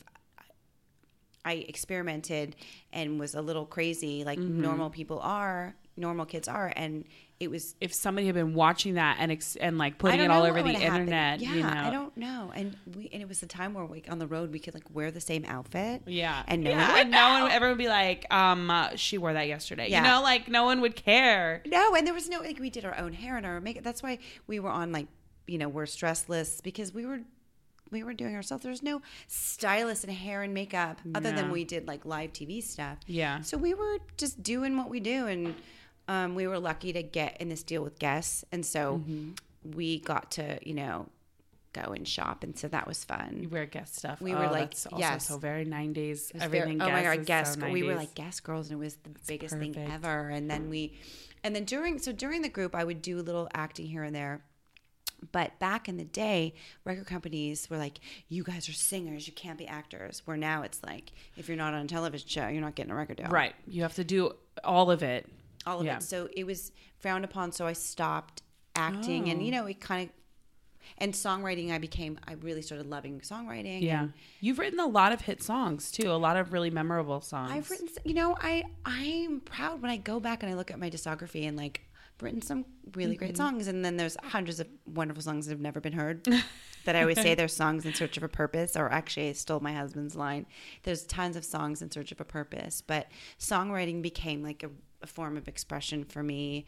I experimented and was a little crazy like Mm-hmm. normal people are, normal kids are. And it was, If somebody had been watching that and ex- and like putting I it don't all know over what the would happen. internet, Yeah, you know, I don't know. And we, and it was the time where like on the road, we could like wear the same outfit. Yeah, And no yeah, one would and no one, know. everyone would be like, um, uh, she wore that yesterday. Yeah. You know, like no one would care. No, and there was no like we did our own hair and our makeup. That's why we were on like you know we're stress lists because we were we were doing ourselves. There was no stylist and hair and makeup other than Yeah. we did like live T V stuff. Yeah. So we were just doing what we do, and um, we were lucky to get in this deal with Guess, and so Mm-hmm. we got to you know go and shop, and so that was fun. You wear Guess stuff. We Oh, were like, that's also yes. so very nineties. It was very- Everything. oh my Guess god, is Guess! so we were nineties. like Guess girls, and it was the biggest thing perfect. ever. And then we, and then during so during the group, I would do a little acting here and there. But back in the day, record companies were like, "You guys are singers, you can't be actors." Where now it's like, if you're not on a television show, you're not getting a record deal. right. You have to do all of it. all of Yeah. it. So it was frowned upon. So I stopped acting, and Oh. you know, it kind of. And songwriting, I became. I really started loving songwriting. Yeah. and You've written a lot of hit songs too. A lot of really memorable songs. I've written, you know, I I'm proud when I go back and I look at my discography and like I've written some really Mm-hmm. great songs, and then there's hundreds of wonderful songs that have never been heard. That I always say they're songs in search of a purpose, or actually I stole my husband's line. There's tons of songs in search of a purpose, but songwriting became like a, a form of expression for me,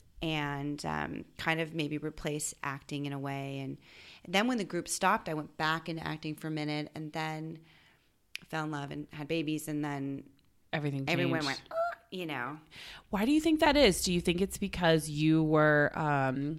and um, kind of maybe replace acting in a way. And, and then when the group stopped, I went back into acting for a minute, and then fell in love and had babies, and then Everything changed. everyone went, "Ah," you know. Why do you think that is? Do you think it's because you were um,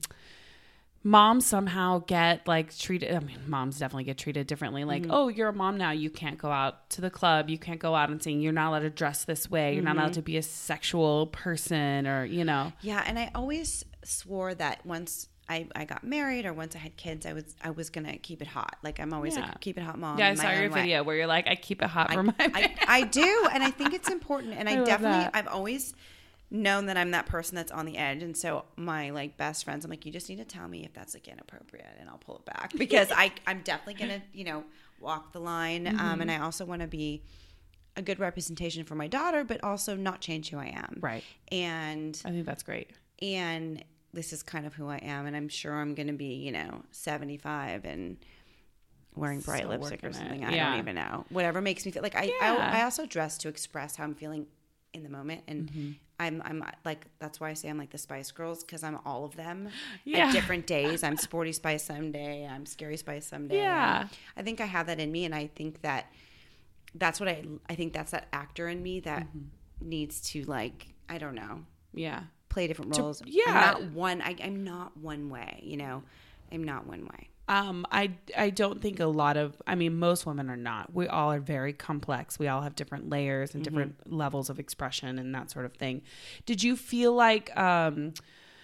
moms somehow get like treated? I mean, moms definitely get treated differently. Like, Mm-hmm. oh, you're a mom now. You can't go out to the club. You can't go out and sing. You're not allowed to dress this way. You're not allowed to be a sexual person, or you know. Yeah, and I always swore that once I, I got married or once I had kids, I was I was gonna keep it hot. Like I'm always Yeah. like keep it hot, mom. Yeah, I in my saw your own way. video where you're like, I keep it hot for my. I, I do, and I think it's important. And I, I love definitely, that. I've always known that I'm that person that's on the edge. And so my like best friends, I'm like, you just need to tell me if that's like inappropriate, and I'll pull it back because I I'm definitely gonna you know walk the line. Mm-hmm. Um, and I also want to be. a good representation for my daughter, but also not change who I am. Right. And I think that's great. And this is kind of who I am. And I'm sure I'm going to be, you know, seventy-five and wearing bright Still lipstick or working something. it. I Yeah. don't even know. Whatever makes me feel like I, Yeah. I, I also dress to express how I'm feeling in the moment. And Mm-hmm. I'm, I'm like, that's why I say I'm like the Spice Girls, because I'm all of them Yeah. at different days. I'm Sporty Spice someday. I'm Scary Spice someday. Yeah. And I think I have that in me. And I think that that's what I, I think that's that actor in me that Mm-hmm. needs to, like, I don't know, Yeah. play different To- roles. yeah. I'm not one, I, I'm not one way, you know, I'm not one way. Um, I, I don't think a lot of, I mean, most women are not. We all are very complex. We all have different layers and different Mm-hmm. levels of expression and that sort of thing. Did you feel like um,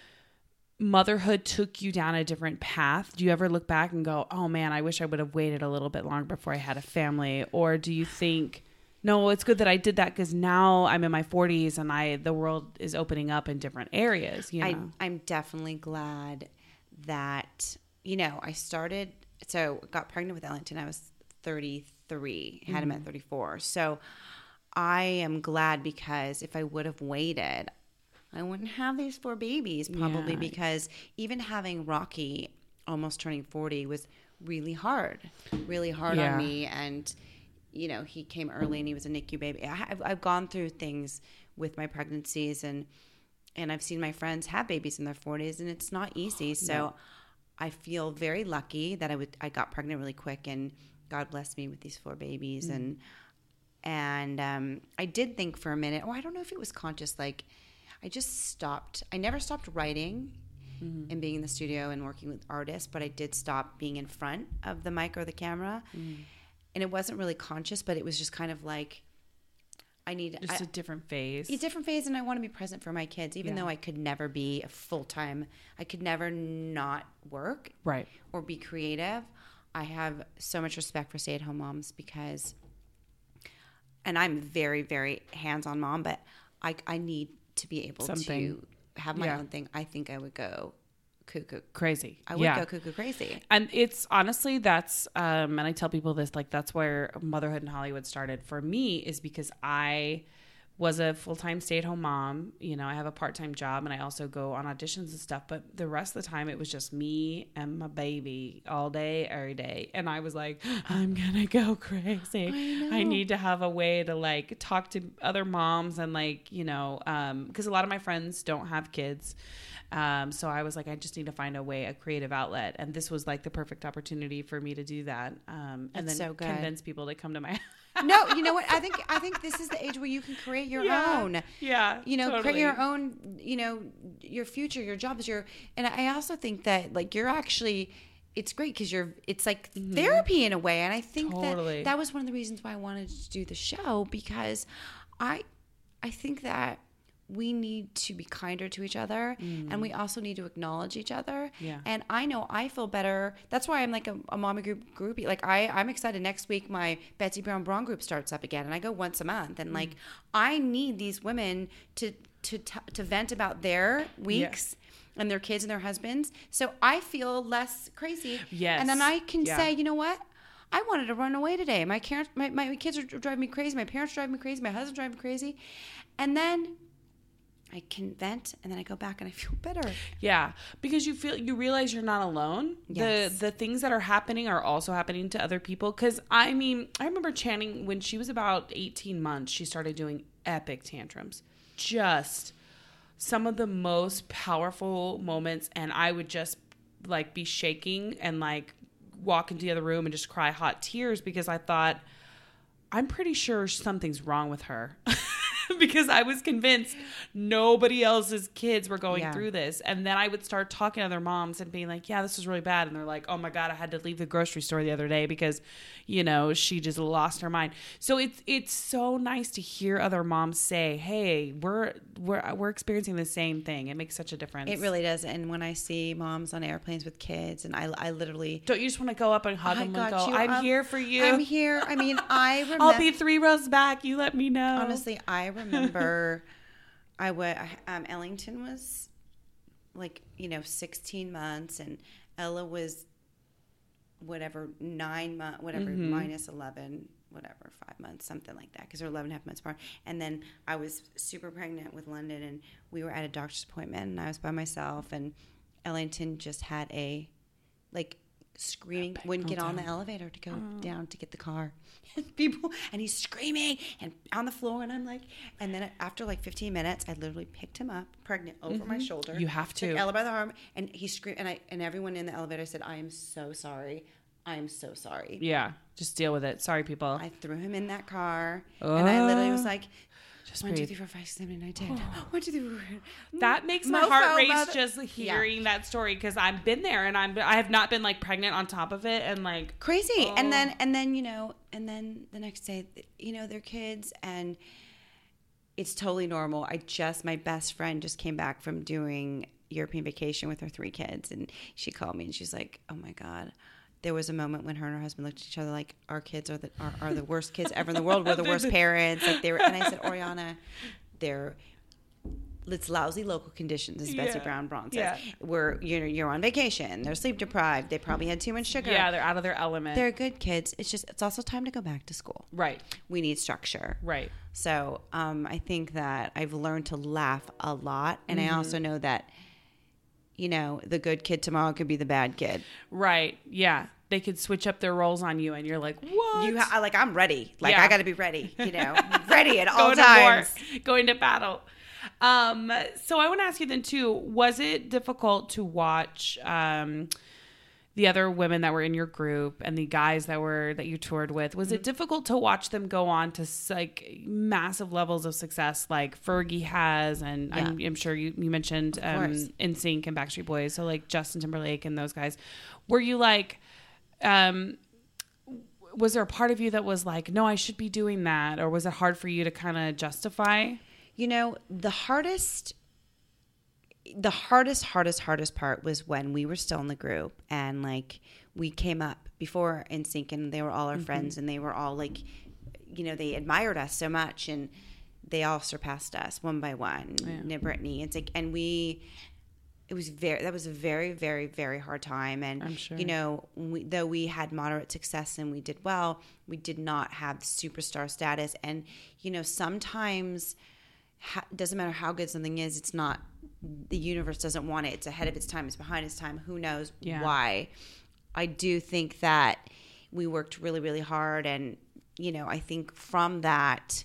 motherhood took you down a different path? Do you ever look back and go, oh man, I wish I would have waited a little bit longer before I had a family? Or do you think, no, it's good that I did that because now I'm in my forties and I the world is opening up in different areas, you know? I, I'm definitely glad that, you know, I started, so got pregnant with Ellington. I was thirty-three, had him at thirty-four. So I am glad, because if I would have waited, I wouldn't have these four babies probably, Yeah. because even having Rocky almost turning forty was really hard, really hard Yeah. on me. And, you know, he came early and he was a N I C U baby. I, I've, I've gone through things with my pregnancies, and and I've seen my friends have babies in their forties, and it's not easy. So No. I feel very lucky that I would I got pregnant really quick, and God blessed me with these four babies. Mm. And and um, I did think for a minute, oh, I don't know if it was conscious, like I just stopped. I never stopped writing Mm-hmm. and being in the studio and working with artists, but I did stop being in front of the mic or the camera. Mm. And it wasn't really conscious, but it was just kind of like, I need Just I, a different phase. a different phase, and I want to be present for my kids, even Yeah. though I could never be a full-time, I could never not work Right. or be creative. I have so much respect for stay-at-home moms, because, and I'm very, very hands-on mom, but I, I need to be able Something. to have my Yeah. own thing. I think I would go cuckoo. Crazy. I would yeah. go cuckoo crazy. And it's honestly, that's, um, and I tell people this, like, that's where Motherhood in Hollywood started for me, is because I was a full-time stay-at-home mom. You know, I have a part-time job and I also go on auditions and stuff, but the rest of the time it was just me and my baby all day, every day. And I was like, I'm gonna go crazy. I, I need to have a way to like talk to other moms and like, you know, um, because a lot of my friends don't have kids. Um, so I was like, I just need to find a way, a creative outlet. And this was like the perfect opportunity for me to do that. Um, and That's then so good. convince people to come to my No, you know what? I think I think this is the age where you can create your Yeah. own. Yeah, You know, totally. create your own, you know, your future, your jobs, your and I also think that like you're actually it's great because you're it's like therapy in a way. And I think Totally. that that was one of the reasons why I wanted to do the show, because I I think that we need to be kinder to each other, and we also need to acknowledge each other. Yeah. And I know I feel better. That's why I'm like a, a mommy group groupie. Like I, I'm excited. Next week, my Betsy Brown Braun group starts up again, and I go once a month. And like, I need these women to to t- to vent about their weeks. And their kids and their husbands. So I feel less crazy. Yes. And then I can Yeah. say, you know what? I wanted to run away today. My, parents, my, my kids are driving me crazy. My parents drive me crazy. My husband drives me crazy. And then I can vent, and then I go back and I feel better. Yeah, because you feel you realize you're not alone. Yes. The the things that are happening are also happening to other people. Because I mean, I remember Channing when she was about eighteen months, she started doing epic tantrums. Just some of the most powerful moments, and I would just like be shaking and like walk into the other room and just cry hot tears because I thought, I'm pretty sure something's wrong with her. Because I was convinced nobody else's kids were going Yeah. through this. And then I would start talking to other moms and being like, yeah, this is really bad. And they're like, oh my God, I had to leave the grocery store the other day because, you know, she just lost her mind. So it's it's so nice to hear other moms say, hey, we're we're we're experiencing the same thing. It makes such a difference. It really does. And when I see moms on airplanes with kids, and I, I literally, Don't you just want to go up and hug I them and got go, you. I'm Um, here for you. I'm here. I mean, I remember. I'll be three rows back. You let me know. Honestly, I remember I would, um, Ellington was like, you know, sixteen months, and Ella was whatever, nine months, whatever, Mm-hmm. minus eleven, whatever, five months, something like that, because they're eleven and a half months apart. And then I was super pregnant with London, and we were at a doctor's appointment, and I was by myself, and Ellington just had a, like, screaming, wouldn't get on the elevator to go oh. down to get the car. And people, and he's screaming and on the floor, and I'm like, and then after like fifteen minutes, I literally picked him up, pregnant, over mm-hmm. my shoulder. You have to. Took Ella by the arm, and he screamed, and I and everyone in the elevator said, I am so sorry. I am so sorry. Yeah, just deal with it. Sorry, people. I threw him in that car, uh, and I literally was like, just one, breathe. two, three, four, five, six, seven, eight, nine, ten. Oh. One, two, three, four. That makes my Mofo, heart race mother- just hearing yeah. that story, because I've been there, and I'm I have not been like pregnant on top of it, and like crazy. Oh. And then and then you know, and then the next day, you know, they're kids, and it's totally normal. I just my best friend just came back from doing European vacation with her three kids, and she called me and she's like, "Oh my God." There was a moment when her and her husband looked at each other like, our kids are the are, are the worst kids ever in the world. We're the worst parents. Like they were, and I said, Oriana, they're it's lousy local conditions, as Betsy Yeah. Brown Braun says. Yeah. We're you're you're on vacation. They're sleep deprived. They probably had too much sugar. Yeah, they're out of their element. They're good kids. It's just it's also time to go back to school. Right. We need structure. Right. So um, I think that I've learned to laugh a lot, and mm-hmm. I also know that, you know, the good kid tomorrow could be the bad kid. Right. Yeah. They could switch up their roles on you, and you're like, what? You ha- like I'm ready. Like Yeah. I got to be ready. You know, ready at all going times. To war, going to battle. Um, so I want to ask you then too: was it difficult to watch um, the other women that were in your group and the guys that were that you toured with? Was mm-hmm. it difficult to watch them go on to like massive levels of success, like Fergie has, and yeah. I'm, I'm sure you, you mentioned um, N Sync and Backstreet Boys, so like Justin Timberlake and those guys. Were you like? Um, was there a part of you that was like, no, I should be doing that? Or was it hard for you to kind of justify? You know, the hardest, the hardest, hardest, hardest part was when we were still in the group and like we came up before N Sync and they were all our mm-hmm. friends and they were all like, you know, they admired us so much and they all surpassed us one by one. Yeah. Brittany, it's like, and we... It was very, that was a very, very, very hard time. And, I'm sure. you know, we, though we had moderate success and we did well, we did not have superstar status. And, you know, sometimes ha- doesn't matter how good something is, it's not, the universe doesn't want it. It's ahead of its time. It's behind its time. Who knows yeah. why? I do think that we worked really, really hard. And, you know, I think from that,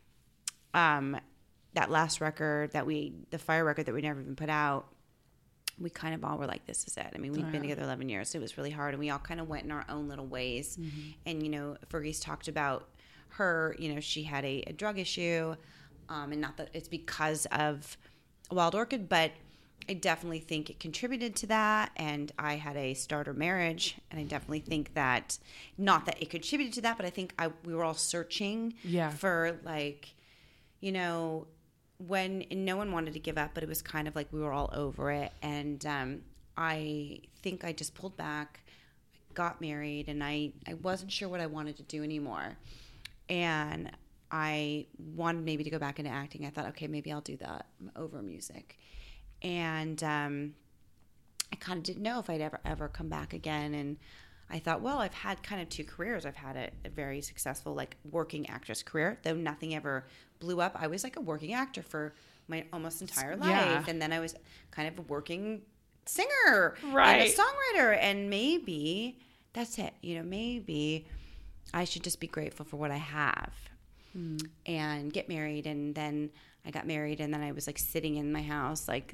um, that last record that we, the Fire record that we never even put out, we kind of all were like, this is it. I mean, we've oh, been yeah. together eleven years, so it was really hard. And we all kind of went in our own little ways. Mm-hmm. And, you know, Fergie's talked about her, you know, she had a, a drug issue. Um, and not that it's because of Wild Orchid, but I definitely think it contributed to that. And I had a starter marriage. And I definitely think that, not that it contributed to that, but I think I we were all searching yeah. for, like, you know, when no one wanted to give up, but it was kind of like we were all over it. And um, I think I just pulled back, got married, and I, I wasn't sure what I wanted to do anymore. And I wanted maybe to go back into acting. I thought, okay, maybe I'll do that. I'm over music. And um, I kind of didn't know if I'd ever, ever come back again. And I thought, well, I've had kind of two careers. I've had a, a very successful, like, working actress career, though nothing ever blew up. I was like a working actor for my almost entire life. Yeah. And then I was kind of a working singer right. and a songwriter. And maybe that's it. You know, maybe I should just be grateful for what I have mm. and get married. And then I got married, and then I was like sitting in my house, like,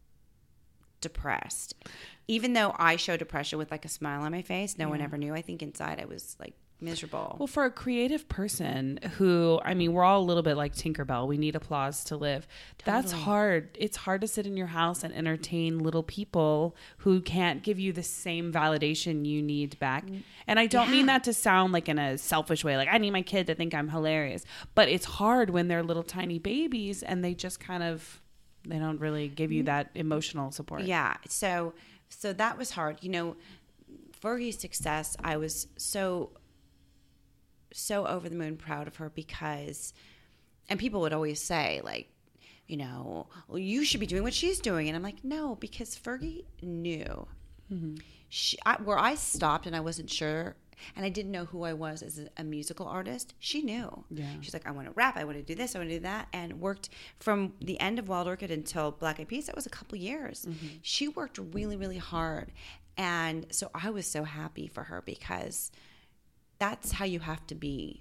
depressed. Even though I show depression with like a smile on my face, no yeah. one ever knew. I think inside I was like miserable. Well, for a creative person who, I mean, we're all a little bit like Tinkerbell. We need applause to live. Totally. That's hard. It's hard to sit in your house and entertain little people who can't give you the same validation you need back. And I don't yeah. mean that to sound like in a selfish way. Like, I need my kid to think I'm hilarious. But it's hard when they're little tiny babies and they just kind of, they don't really give you that emotional support. Yeah. So, so that was hard. You know, Fergie's success, I was so... so over the moon proud of her because, and people would always say like, you know, well, you should be doing what she's doing. And I'm like, no, because Fergie knew mm-hmm. she, I, where I stopped and I wasn't sure and I didn't know who I was as a, a musical artist. She knew. Yeah. She's like, I want to rap. I want to do this. I want to do that. And worked from the end of Wild Orchid until Black Eyed Peas. That was a couple years. Mm-hmm. She worked really, really hard. And so I was so happy for her because that's how you have to be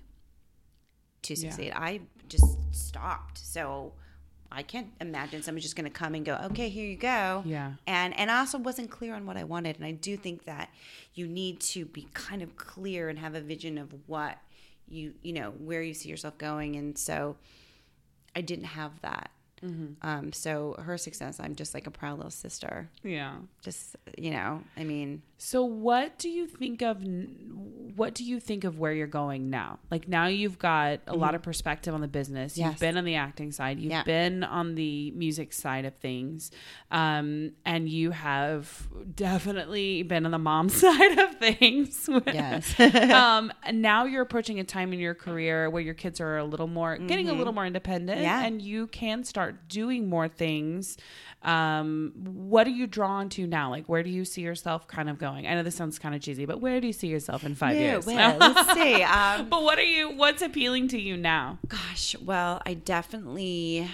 to succeed. Yeah. I just stopped. So I can't imagine someone's just going to come and go, okay, here you go. Yeah. And and I also wasn't clear on what I wanted. And I do think that you need to be kind of clear and have a vision of what you, you know, where you see yourself going. And so I didn't have that. Mm-hmm. Um, so her success, I'm just like a proud little sister. Yeah. Just, you know, I mean. So what do you think of, what do you think of where you're going now? Like now you've got a mm-hmm. lot of perspective on the business. Yes. You've been on the acting side. You've yeah. been on the music side of things. Um, and you have definitely been on the mom side of things. Yes. um, and now you're approaching a time in your career where your kids are a little more, mm-hmm. getting a little more independent yeah. and you can start doing more things. Um, what are you drawn to now? Like, where do you see yourself kind of going? I know this sounds kind of cheesy, but where do you see yourself in five yeah, years? Well, let's see. Um, but what are you, what's appealing to you now? Gosh, well, I definitely,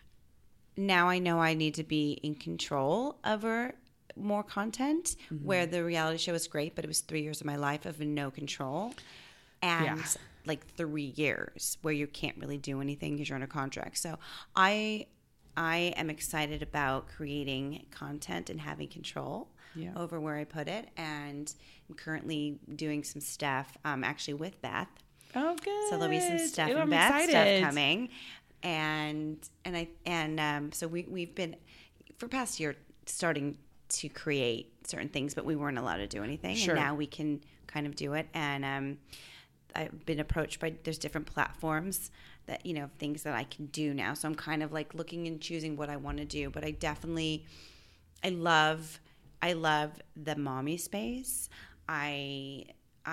now I know I need to be in control over more content, mm-hmm. where the reality show was great, but it was three years of my life of no control. And yeah. like three years where you can't really do anything because you're under contract. So I I am excited about creating content and having control yeah. over where I put it. And I'm currently doing some stuff um, actually with Beth. Oh, good. So there'll be some stuff Ew, and I'm Beth excited. stuff coming. And and I and um, so we we've been for past year starting to create certain things, but we weren't allowed to do anything. Sure. And now we can kind of do it. And um I've been approached by, there's different platforms that, you know, things that I can do now. So I'm kind of like looking and choosing what I want to do. But I definitely, I love, I love the mommy space. I,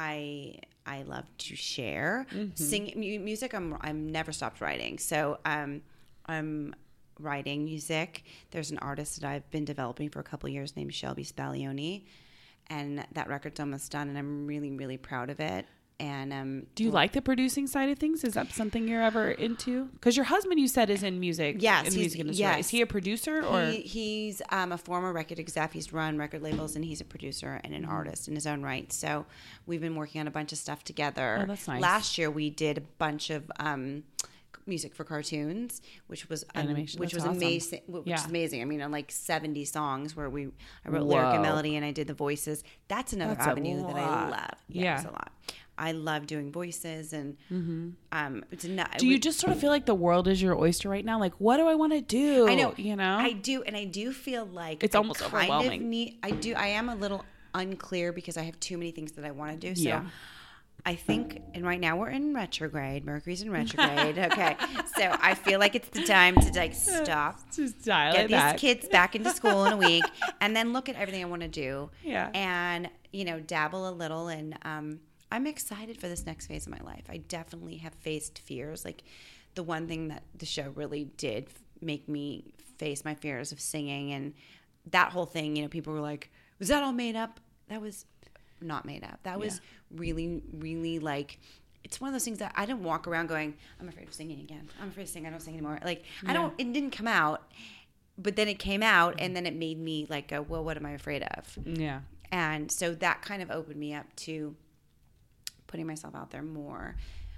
I, I love to share. Mm-hmm. Sing mu- music. I'm, I'm never stopped writing. So um, I'm writing music. There's an artist that I've been developing for a couple of years named Shelby Spaglione. And that record's almost done. And I'm really, really proud of it. And um, do you well, like the producing side of things? Is that something you're ever into? Because your husband, you said, is in music. Yes, in the music industry. Yes. Is he a producer or he, he's um, a former record exec? He's run record labels, and he's a producer and an mm-hmm. artist in his own right. So we've been working on a bunch of stuff together. Oh, that's nice. Last year we did a bunch of um, music for cartoons, which was um, animation, which that's was awesome. amazing. Which yeah. is amazing. I mean, on like seventy songs where we I wrote Whoa. lyric and melody, and I did the voices. That's another that's avenue that I love. Yeah, yeah. it's a lot. I love doing voices and mm-hmm. um, it's not. Do you just sort of feel like the world is your oyster right now? Like, what do I want to do? I know, you know, I do, and I do feel like it's I almost kind overwhelming. Of need, I do. I am a little unclear because I have too many things that I want to do. So. Yeah. I think, and right now we're in retrograde. Mercury's in retrograde. Okay, so I feel like it's the time to like stop, just dial get it these back. kids back into school in a week, and then look at everything I want to do. Yeah, and you know, dabble a little. And um, I'm excited for this next phase of my life. I definitely have faced fears. Like the one thing that the show really did make me face my fears of singing, and that whole thing. You know, people were like, "Was that all made up?" That was. Not made up. That was yeah. really, really like, it's one of those things that I didn't walk around going, I'm afraid of singing again. I'm afraid to sing. I don't sing anymore. Like, yeah. I don't, it didn't come out, but then it came out and then it made me like go, well, what am I afraid of? Yeah. And so that kind of opened me up to putting myself out there more.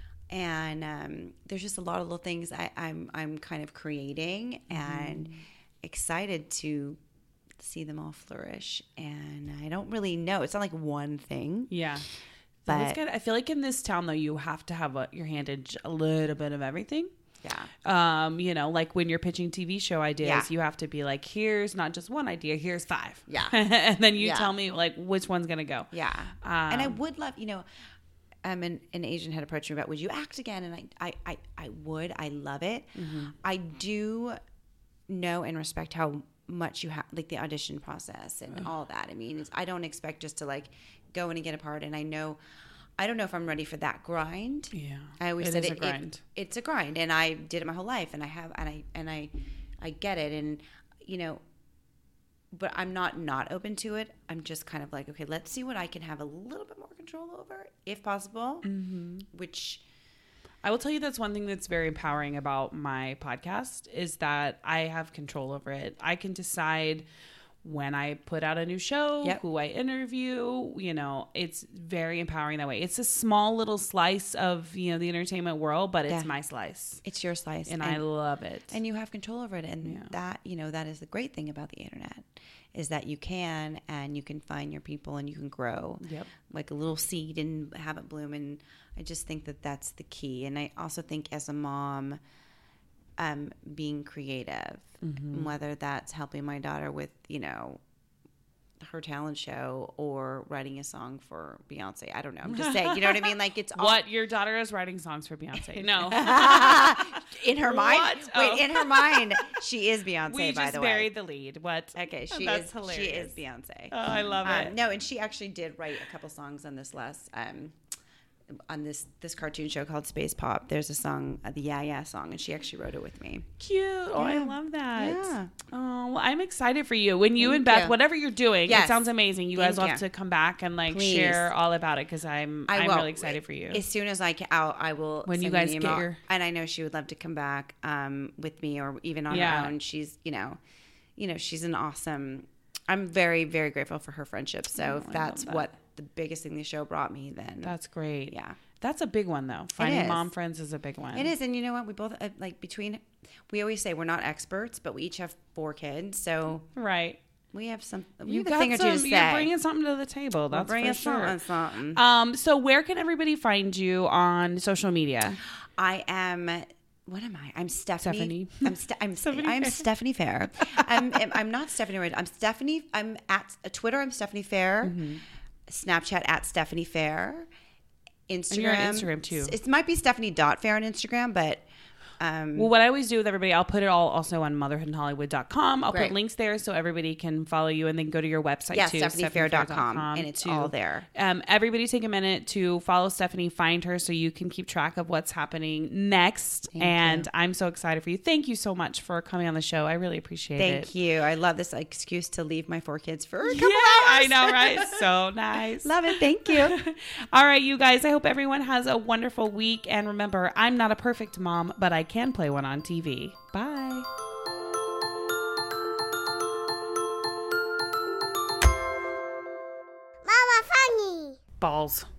And um, there's just a lot of little things I, I'm, I'm kind of creating and mm. excited to see them all flourish. And I don't really know. It's not like one thing. Yeah. But that's good. I feel like in this town, though, you have to have a, your hand in a little bit of everything. Yeah. Um, you know, like when you're pitching T V show ideas, yeah. you have to be like, here's not just one idea, here's five. Yeah. And then you yeah. tell me like which one's going to go. Yeah. Um, and I would love, you know, um, an, an agent had approached me about, would you act again? And I, I, I, I would. I love it. Mm-hmm. I do know and respect how much you have, like the audition process and Ugh. all that. I mean, it's, I don't expect just to like go in and get a part. And I know, I don't know if I'm ready for that grind. Yeah, I always it said is it, a grind. It, it's a grind, and I did it my whole life, and I have, and I, and I, I get it, and you know, but I'm not not open to it. I'm just kind of like, okay, let's see what I can have a little bit more control over, if possible. Mm-hmm. Which I will tell you, that's one thing that's very empowering about my podcast is that I have control over it. I can decide when I put out a new show, yep. who I interview, you know, it's very empowering that way. It's a small little slice of, you know, the entertainment world, but it's yeah. my slice. It's your slice. And, and I love it. And you have control over it. And yeah. that, you know, that is the great thing about the internet is that you can, and you can find your people and you can grow yep. like a little seed and have it bloom. And I just think that that's the key. And I also think as a mom, um, being creative, mm-hmm. whether that's helping my daughter with, you know, her talent show or writing a song for Beyonce. I don't know. I'm just saying, you know what I mean? Like it's all- what your daughter is writing songs for Beyonce. No. In her mind. What? Wait, oh. in her mind, she is Beyonce, we by just the way. buried the lead. What? Okay, she That's is hilarious. She is Beyonce. Oh, I love um, it. No, and she actually did write a couple songs on this last um on this this cartoon show called Space Pop. There's a song, uh, the Yeah Yeah song, and she actually wrote it with me. Cute. Oh, I love that. Yeah. Oh, well, I'm excited for you. When you Thank and Beth, you. whatever you're doing, Yes. it sounds amazing. You Thank guys will you. have to come back and like Please. share all about it because I'm I I'm will. really excited for you. As soon as I can, I'll, I will. When you send an guys get email. your- and I know she would love to come back um, with me or even on Yeah. her own. She's, you know, you know, she's an awesome. I'm very, very grateful for her friendship. So Oh, if I that's love that. what the biggest thing the show brought me, then That's great. yeah. That's a big one though. Finding is. mom friends is a big one. It is, and you know what? We both uh, like between. We always say we're not experts, but we each have four kids, so Right. we have some. We You have a got thing or two some, to you're say. bringing something to the table. That's Bring for us sure. something, something. Um, so where can everybody find you on social media? I am. What am I? I'm Stephanie. Stephanie. I'm Ste- I'm, Stephanie I'm Fair. Stephanie Fair. I'm, I'm I'm not Stephanie Red. I'm Stephanie. I'm at uh, Twitter. I'm Stephanie Fair. Mm-hmm. Snapchat at Stephanie Fair. Instagram. you're on Instagram, too. It might be Stephanie dot Fair on Instagram, but um, Well, what I always do with everybody, I'll put it all also on motherhood in hollywood dot com. I'll Great. put links there so everybody can follow you and then go to your website yeah, too. stephanie fair dot com, and it's to, all there. Um, everybody take a minute to follow Stephanie, find her so you can keep track of what's happening next. Thank and you. I'm so excited for you. Thank you so much for coming on the show. I really appreciate it. Thank you. I love this excuse to leave my four kids for a Yeah, couple I hours. know, right? So nice. Love it. Thank you. All right, you guys, I hope everyone has a wonderful week. And remember, I'm not a perfect mom, but I can play one on T V. Bye. Mama funny. Balls.